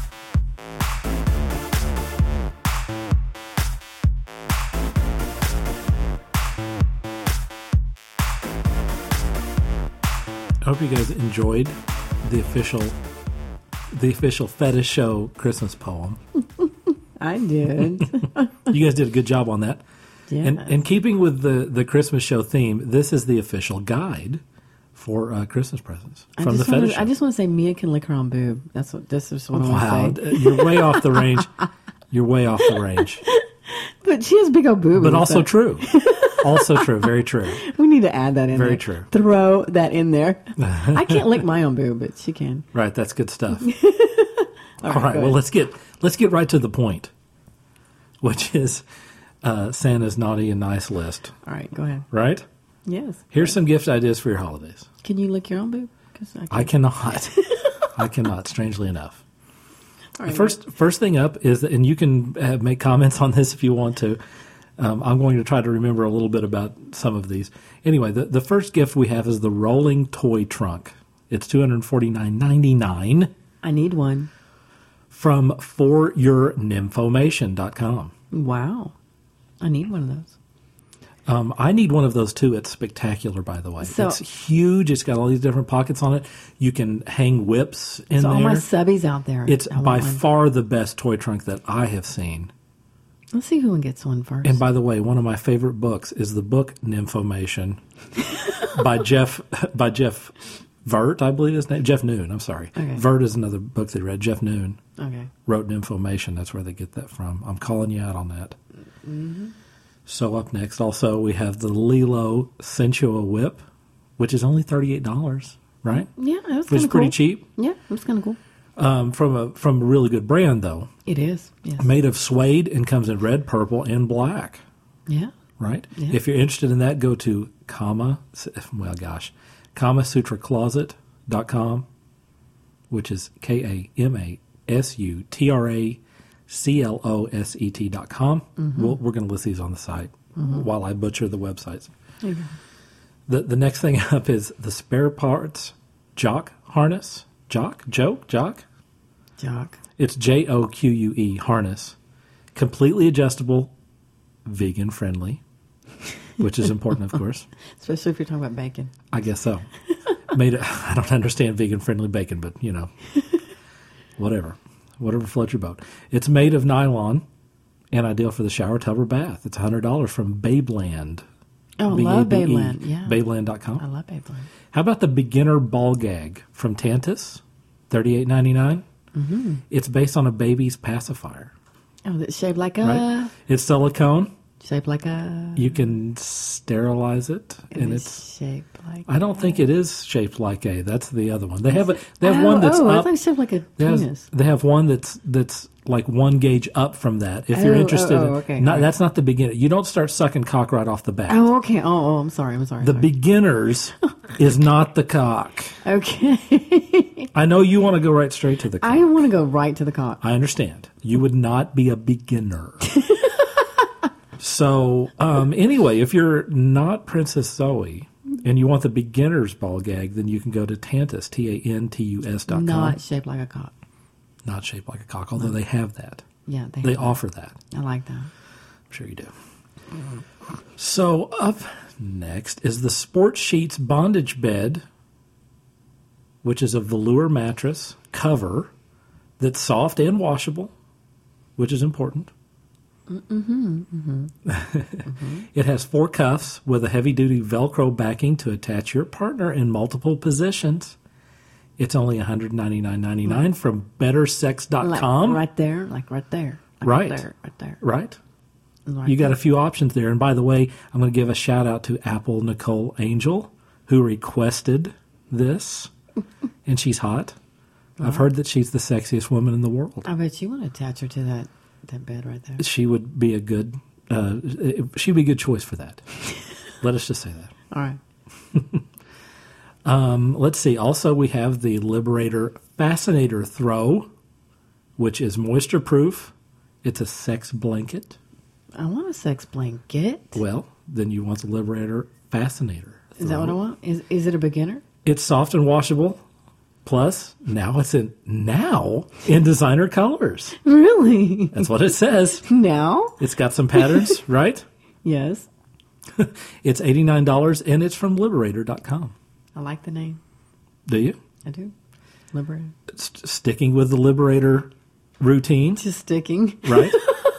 I hope you guys enjoyed the official the official Fetish Show Christmas poem. I did. You guys did a good job on that. Yeah. And, and keeping with the, the Christmas show theme, this is the official guide for uh, Christmas presents I from the just Fetish wanna, Show. I just want to say Mia can lick her own boob. That's what this is what I Wow, want to say. you're way off the range. You're way off the range. But she has big old boobs. But also so true. Also true. Very true. we need to add that in Very there. true. Throw that in there. I can't lick my own boob, but she can. Right, that's good stuff. All All right, go well ahead. let's get let's get right to the point, which is uh, Santa's naughty and nice list. All right, go ahead. Right? Yes. Here's some gift ideas for your holidays. Can you lick your own boob? 'Cause I, I cannot. I cannot. Strangely enough. All The right, first first thing up is, that, and you can uh, make comments on this if you want to. Um, I'm going to try to remember a little bit about some of these. Anyway, the, the first gift we have is the rolling toy trunk. It's two hundred forty-nine ninety-nine I need one. from for your nymphomation dot com. Wow. I need one of those. Um, I need one of those too. It's spectacular, by the way. So- it's huge. It's got all these different pockets on it. You can hang whips in So there. all my subbies out there. It's I want by one. far the best toy trunk that I have seen. Let's see who gets one first. And by the way, one of my favorite books is the book Nymphomation by Jeff by Jeff Vert, I believe his name. Jeff Noon, I'm sorry. Okay. Vert is another book they read. Jeff Noon okay. wrote Nymphomation. That's where they get that from. I'm calling you out on that. Mm-hmm. So up next, also, we have the Lilo Sensual Whip, which is only thirty-eight dollars, right? Yeah, that was Which is kind of pretty cool. cheap. Yeah, it was kind of cool. Um, from a from a really good brand, though. It is. Yes. Made of suede and comes in red, purple, and black. Yeah. Right? Yeah. If you're interested in that, go to Kama, well, gosh, Kama Sutra Closet dot com, which is K A M A S U T R A C L O S E T dot com. Mm-hmm. We'll, we're going to list these on the site Mm-hmm. while I butcher the websites. There you go. The, the next thing up is the spare parts jock harness. Jock? Joke? Jock? Jock. It's J O Q U E harness. Completely adjustable, vegan friendly, which is important, of course. Especially if you're talking about bacon. I guess so. Made it, I don't understand vegan friendly bacon, but you know, whatever, whatever floats your boat. It's made of nylon and ideal for the shower, tub, or bath. It's one hundred dollars from Babeland Oh, I B A love B E, Babeland. Yeah. Babeland dot com. I love Babeland. How about the beginner ball gag from Tantus? thirty-eight ninety-nine. Mm-hmm. It's based on a baby's pacifier. Oh, that's shaped like a... Right? It's silicone. Shaped like a... You can sterilize it, and, and it's, it's shaped like... I don't think it is shaped like a. That's the other one. They have a, they have oh, one that's oh, up. I thought it's shaped like a They have, penis. they have one that's that's like one gauge up from that. If you're Oh, interested, oh, oh, in, okay, not, okay. that's not the beginner. You don't start sucking cock right off the bat. Oh, okay. Oh, oh, I'm sorry. I'm sorry. The sorry. beginners is not the cock. Okay. I know you want to go right straight to the cock. I want to go right to the cock. I understand. You would not be a beginner. So, um, anyway, if you're not Princess Zoe and you want the beginner's ball gag, then you can go to Tantus, T A N T U S dot com. Not shaped like a cock. Not shaped like a cock, although they have that. Yeah, they, They have offer that. that. I like that. I'm sure you do. So, up next is the Sport Sheets Bondage Bed, which is a velour mattress cover that's soft and washable, which is important. Mm-hmm, mm-hmm. mm-hmm. It has four cuffs with a heavy-duty Velcro backing to attach your partner in multiple positions. It's only one hundred ninety-nine ninety-nine from better sex dot com. Like right there, like right there. Like Right. Right there, right there. Right? Right You got there. a few options there. And by the way, I'm going to give a shout-out to Apple Nicole Angel, who requested this, and she's hot. I've heard that she's the sexiest woman in the world. I bet you want to attach her to that, that bed right there. She would be a good, uh, she'd be a good choice for that. Let us just say that. All right. Um, let's see. Also, we have the Liberator Fascinator Throw, which is moisture proof. It's a sex blanket. I want a sex blanket. Well, then you want the Liberator Fascinator Throw. Is that what I want? Is is it a beginner? It's soft and washable. Plus, now it's in now in designer colors. Really? That's what it says. Now? It's got some patterns, right? Yes. It's eighty-nine dollars, and it's from Liberator dot com. I like the name. Do you? I do. Liberator. St- sticking with the Liberator routine, Just sticking. right?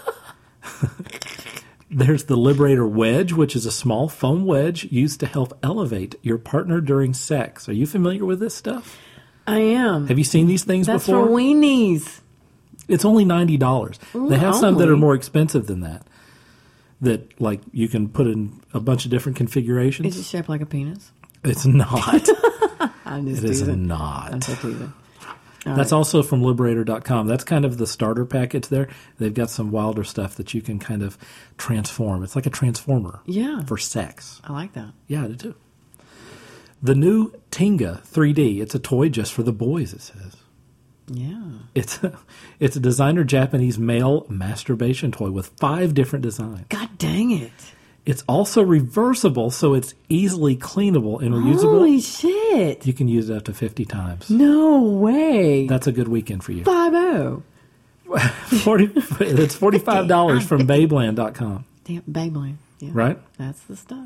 There's the Liberator Wedge, which is a small foam wedge used to help elevate your partner during sex. Are you familiar with this stuff? I am. Have you seen these things That's before? for weenies. It's only ninety dollars. Ooh, They have some that are only. more expensive than that. That, like, you can put in a bunch of different configurations. Is it shaped like a penis? It's not. I'm just It is teasing. not. I'm so teasing. All That's right. also from Liberator dot com. That's kind of the starter package there. They've got some wilder stuff that you can kind of transform. It's like a transformer Yeah. for sex. I like that. Yeah, I do too. The new Tinga three D. It's a toy just for the boys, it says. Yeah. It's a, it's a designer Japanese male masturbation toy with five different designs. God dang it. It's also reversible, so it's easily cleanable and reusable. Holy shit. You can use it up to fifty times. No way. That's a good weekend for you. five oh. Forty. It's forty-five dollars from Babeland dot com. Damn, Beyblade. Yeah. Right? That's the stuff.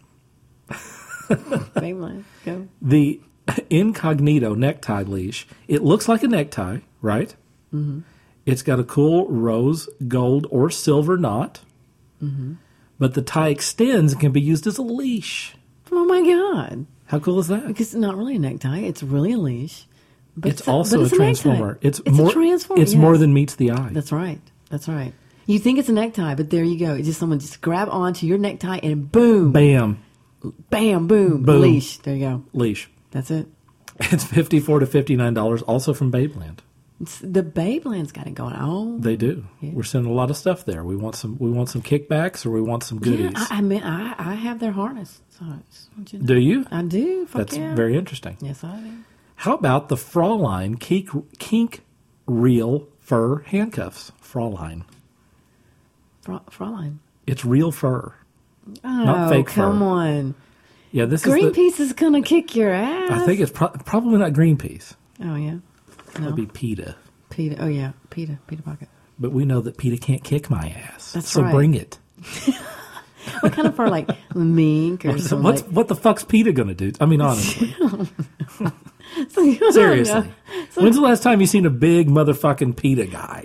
Beyblade. Go. The Incognito necktie leash. It looks like a necktie, right? Mm-hmm. It's got a cool rose, gold, or silver knot. Mm-hmm. But the tie extends and can be used as a leash. Oh my God. How cool is that? Because it's not really a necktie. It's really a leash. But It's also but a it's transformer. necktie. It's, It's more. a transformer. It's yes. more than meets the eye. That's right. That's right. You think it's a necktie, but there you go. It's just someone just grab onto your necktie and boom. Bam, Bam, boom. Boom. Leash. There you go. leash. That's it. It's fifty-four to fifty-nine dollars. Also from Babeland. It's, the Beyblade's got it going on. They do. Yeah. We're sending a lot of stuff there. We want some. We want some kickbacks, or we want some Yeah, goodies. I, I mean, I, I have their harness. So I just want you to know. Do you? I do. Fuck That's yeah. very interesting. Yes, I do. How about the Fraulein Kink, Kink Real Fur Handcuffs? Fraulein. Fra- Fraulein. It's real fur. Oh, Not fake come fur. on. Yeah, this is the, Greenpeace is going to kick your ass. I think it's pro- probably not Greenpeace. Oh, yeah. It No. would be PETA. PETA. Oh, yeah. PETA. PETA Pocket. But we know that PETA can't kick my ass. That's so right. bring it. What kind of fur? Like mink or What's, something? what's, like, what the fuck's PETA going to do? I mean, honestly. So- Seriously. When's the last time you seen a big motherfucking PETA guy?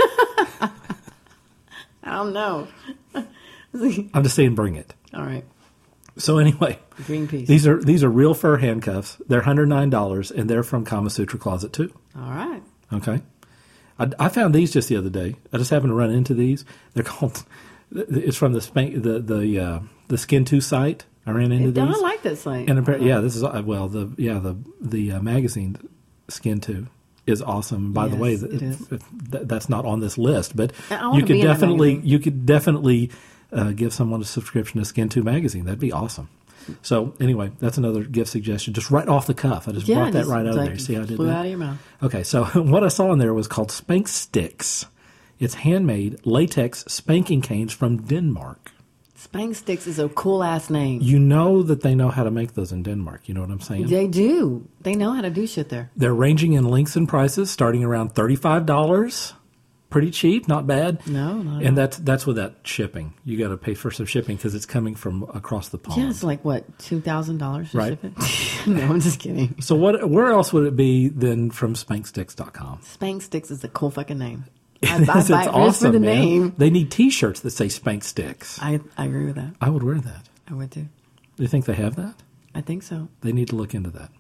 I don't know. I'm just saying bring it. All right. So anyway, Greenpeace. these are these are real fur handcuffs. They're one hundred nine dollars, and they're from Kama Sutra Closet too. All right. Okay. I, I found these just the other day. I just happened to run into these. They're called. It's from the spank, the the uh, the Skin two site. I ran into I these. like this thing. And apparently, yeah, this is well the yeah the the uh, magazine Skin two is awesome. By Yes, the way, it th- is. th- that's not on this list, but I wanna you could be in that definitely magazine. you could definitely uh, give someone a subscription to Skin two magazine. That'd be awesome. So anyway, that's another gift suggestion, just right off the cuff. I just yeah, brought that just right out of like there. See how I did flew that? out of your mouth. Okay, so what I saw in there was called Spank Sticks. It's handmade latex spanking canes from Denmark. Spank Sticks is a cool ass name. You know that they know how to make those in Denmark. You know what I'm saying? They do. They know how to do shit there. They're ranging in lengths and prices, starting around thirty-five dollars. Pretty cheap, not bad. No, not at And all. that's that's without shipping. You got to pay for some shipping because it's coming from across the pond. Yeah, it's like what, two thousand dollars to Right. ship it? No, I'm just kidding. So what? Where else would it be than from spank sticks dot com? Spank Sticks is a cool fucking name. I, It I is, buy it's it just awesome, for the man. name. They need T-shirts that say Spank Sticks. I, I agree with that. I would wear that. I would too. Do you think they have that? I think so. They need to look into that.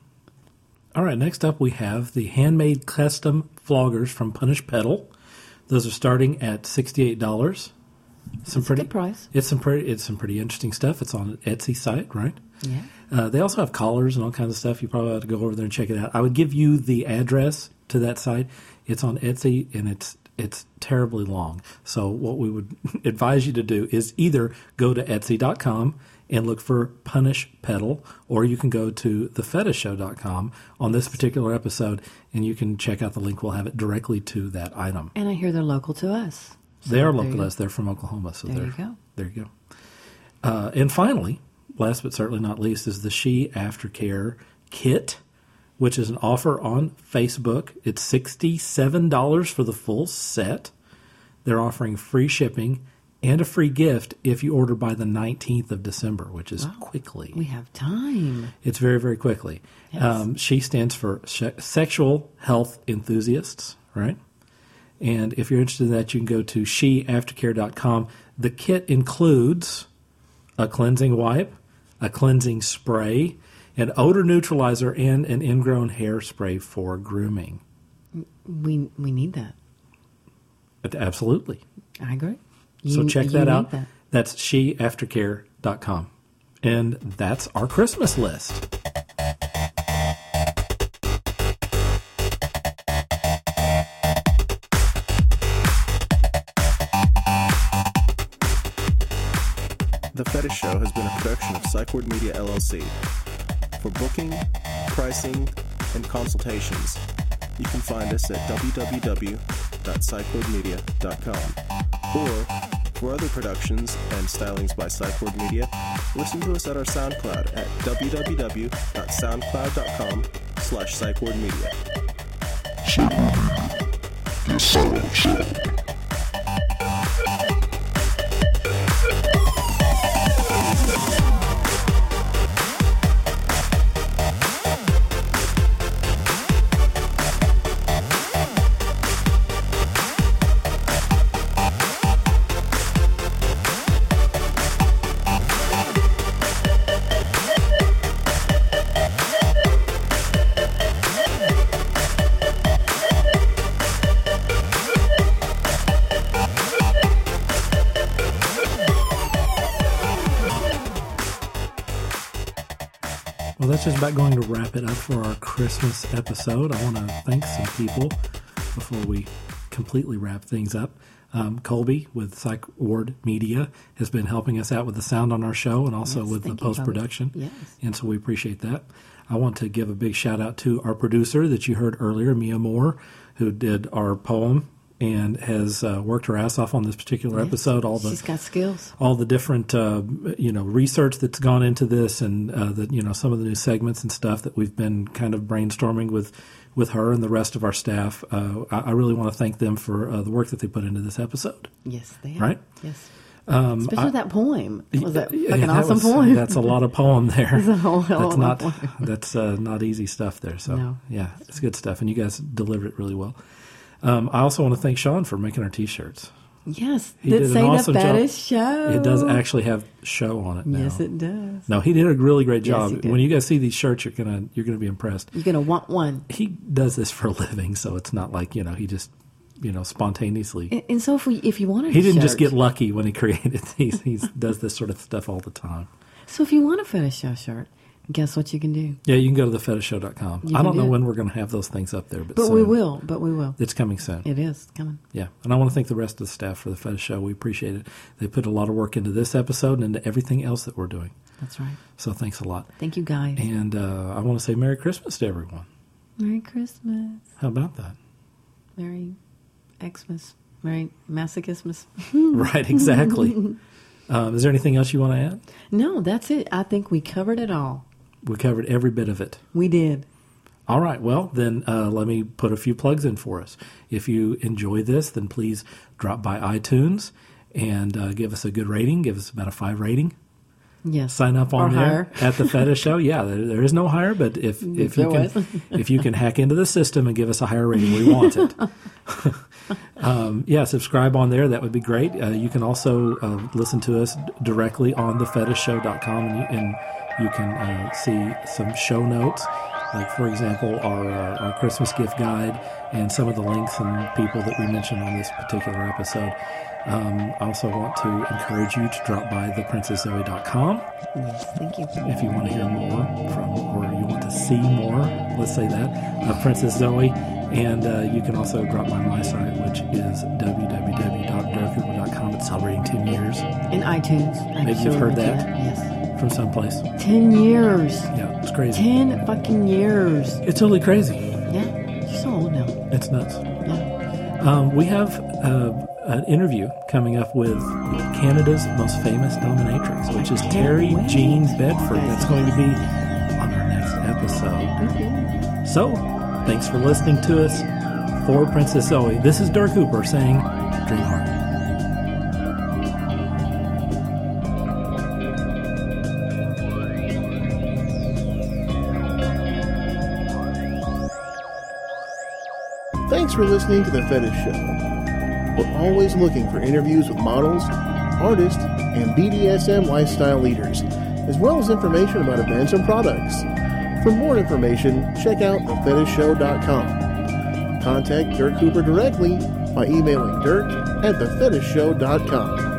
All right, next up we have the handmade custom floggers from Punish Pedal. Those are starting at sixty-eight dollars. Some That's a pretty good price. It's some pretty it's some pretty interesting stuff. It's on an Etsy site, right? Yeah. Uh, they also have collars and all kinds of stuff. You probably ought to go over there and check it out. I would give you the address to that site. It's on Etsy, and it's it's terribly long. So what we would advise you to do is either go to etsy dot com and look for Punish Pedal, or you can go to the fetish show dot com on this particular episode, and you can check out the link. We'll have it directly to that item. And I hear they're local to us. So They are there local you to go. us. They're from Oklahoma. So There they're, you go. There you go. Uh, and finally, last but certainly not least, is the She Aftercare Kit, which is an offer on Facebook. It's sixty-seven dollars for the full set. They're offering free shipping and a free gift if you order by the nineteenth of December, which is quickly. We have time. It's very, very quickly. Yes. Um, she stands for she- Sexual Health Enthusiasts, right? And if you're interested in that, you can go to she aftercare dot com. The kit includes a cleansing wipe, a cleansing spray, an odor neutralizer, and an ingrown hair spray for grooming. We we need that. Absolutely. I agree. So You- check you that need out. that. That's she aftercare dot com. And that's our Christmas list. The Fetish Show has been a production of Psychward Media, L L C. For booking, pricing, and consultations, you can find us at w w w dot psychward media dot com. Or, for other productions and stylings by Psychward Media, listen to us at our SoundCloud at w w w dot soundcloud dot com slash psychward media. The Silent Show. Well, that's just about going to wrap it up for our Christmas episode. I want to thank some people before we completely wrap things up. Um, Colby with Psych Ward Media has been helping us out with the sound on our show and also Yes, with the thank you, Colby. post-production. Yes. And so we appreciate that. I want to give a big shout out to our producer that you heard earlier, Mia Moore, who did our poem and has uh, worked her ass off on this particular Yes. episode. All the She's got skills. all the different uh, you know research that's gone into this, and uh, the you know some of the new segments and stuff that we've been kind of brainstorming with with her and the rest of our staff. Uh, I, I really want to thank them for uh, the work that they put into this episode. Yes, they have. Right? Yes. Especially that poem. Was that Yeah, fucking that awesome was- poem? That's a lot of poem there. That's a whole hell that's of a not poem. that's uh, not easy stuff there. So No. yeah, it's good stuff, and you guys delivered it really well. Um, I also want to thank Sean for making our T-shirts. Yes, He that did an say awesome the job. fetish show. It does actually have show on it now. Yes, it does. No, he did a really great Yes, job. he did. When you guys see these shirts, you're gonna you're gonna be impressed. You're gonna want one. He does this for a living, so it's not like you know he just you know spontaneously. And, and so if we, if you wanted, He a didn't just shirt- get lucky when he created these. He does this sort of stuff all the time. So if you want a fetish show shirt, guess what you can do? Yeah, you can go to the fetish show dot com. You I can don't do know it. when we're going to have those things up there, but, But soon. we will. But we will. It's coming soon. It is coming. Yeah, and I want to thank the rest of the staff for the Fetish Show. We appreciate it. They put a lot of work into this episode and into everything else that we're doing. That's right. So thanks a lot. Thank you, guys. And uh, I want to say Merry Christmas to everyone. Merry Christmas. How about that? Merry Xmas. Merry Masochismus. Right, exactly. um, is there anything else you want to add? No, that's it. I think we covered it all. We covered every bit of it. We did. All right, well, then uh, let me put a few plugs in for us. If you enjoy this, then please drop by iTunes and uh, give us a good rating. Give us about a five rating. Yes. Sign up on Or there higher. at the Fetish Show. Yeah, there, there is no higher, but if, if you there can was. if you can hack into the system and give us a higher rating, we want it. um, yeah, subscribe on there. That would be great. Uh, you can also uh, listen to us d- directly on the fetish show dot com, and you, and you can uh, see some show notes, like, for example, our, uh, our Christmas gift guide and some of the links and people that we mentioned on this particular episode. Um, I also want to encourage you to drop by the princess zoe dot com. Yes, thank you. If you want to hear more from, or you want to see more, let's say that, of Princess Zoe. And uh, you can also drop by my site, which is w w w dot dirk cooper dot com. It's celebrating ten years In iTunes. I'm Maybe sure you've heard we that. can. Yes. from someplace. Ten years. Yeah, it's crazy. Ten fucking years. It's totally crazy. Yeah. You're so old now. It's nuts. Yeah. Um, we have uh, an interview coming up with Canada's most famous dominatrix, which is can't Terry wait. Jean Bedford. That's going to be on our next episode. Okay. So, thanks for listening to us. For Princess Zoe, this is Dirk Cooper saying, Dream hard. Thanks for listening to The Fetish Show. We're always looking for interviews with models, artists, and B D S M lifestyle leaders, as well as information about events and products. For more information, check out the fetish show dot com. Contact Dirk Cooper directly by emailing dirk at the fetish show dot com.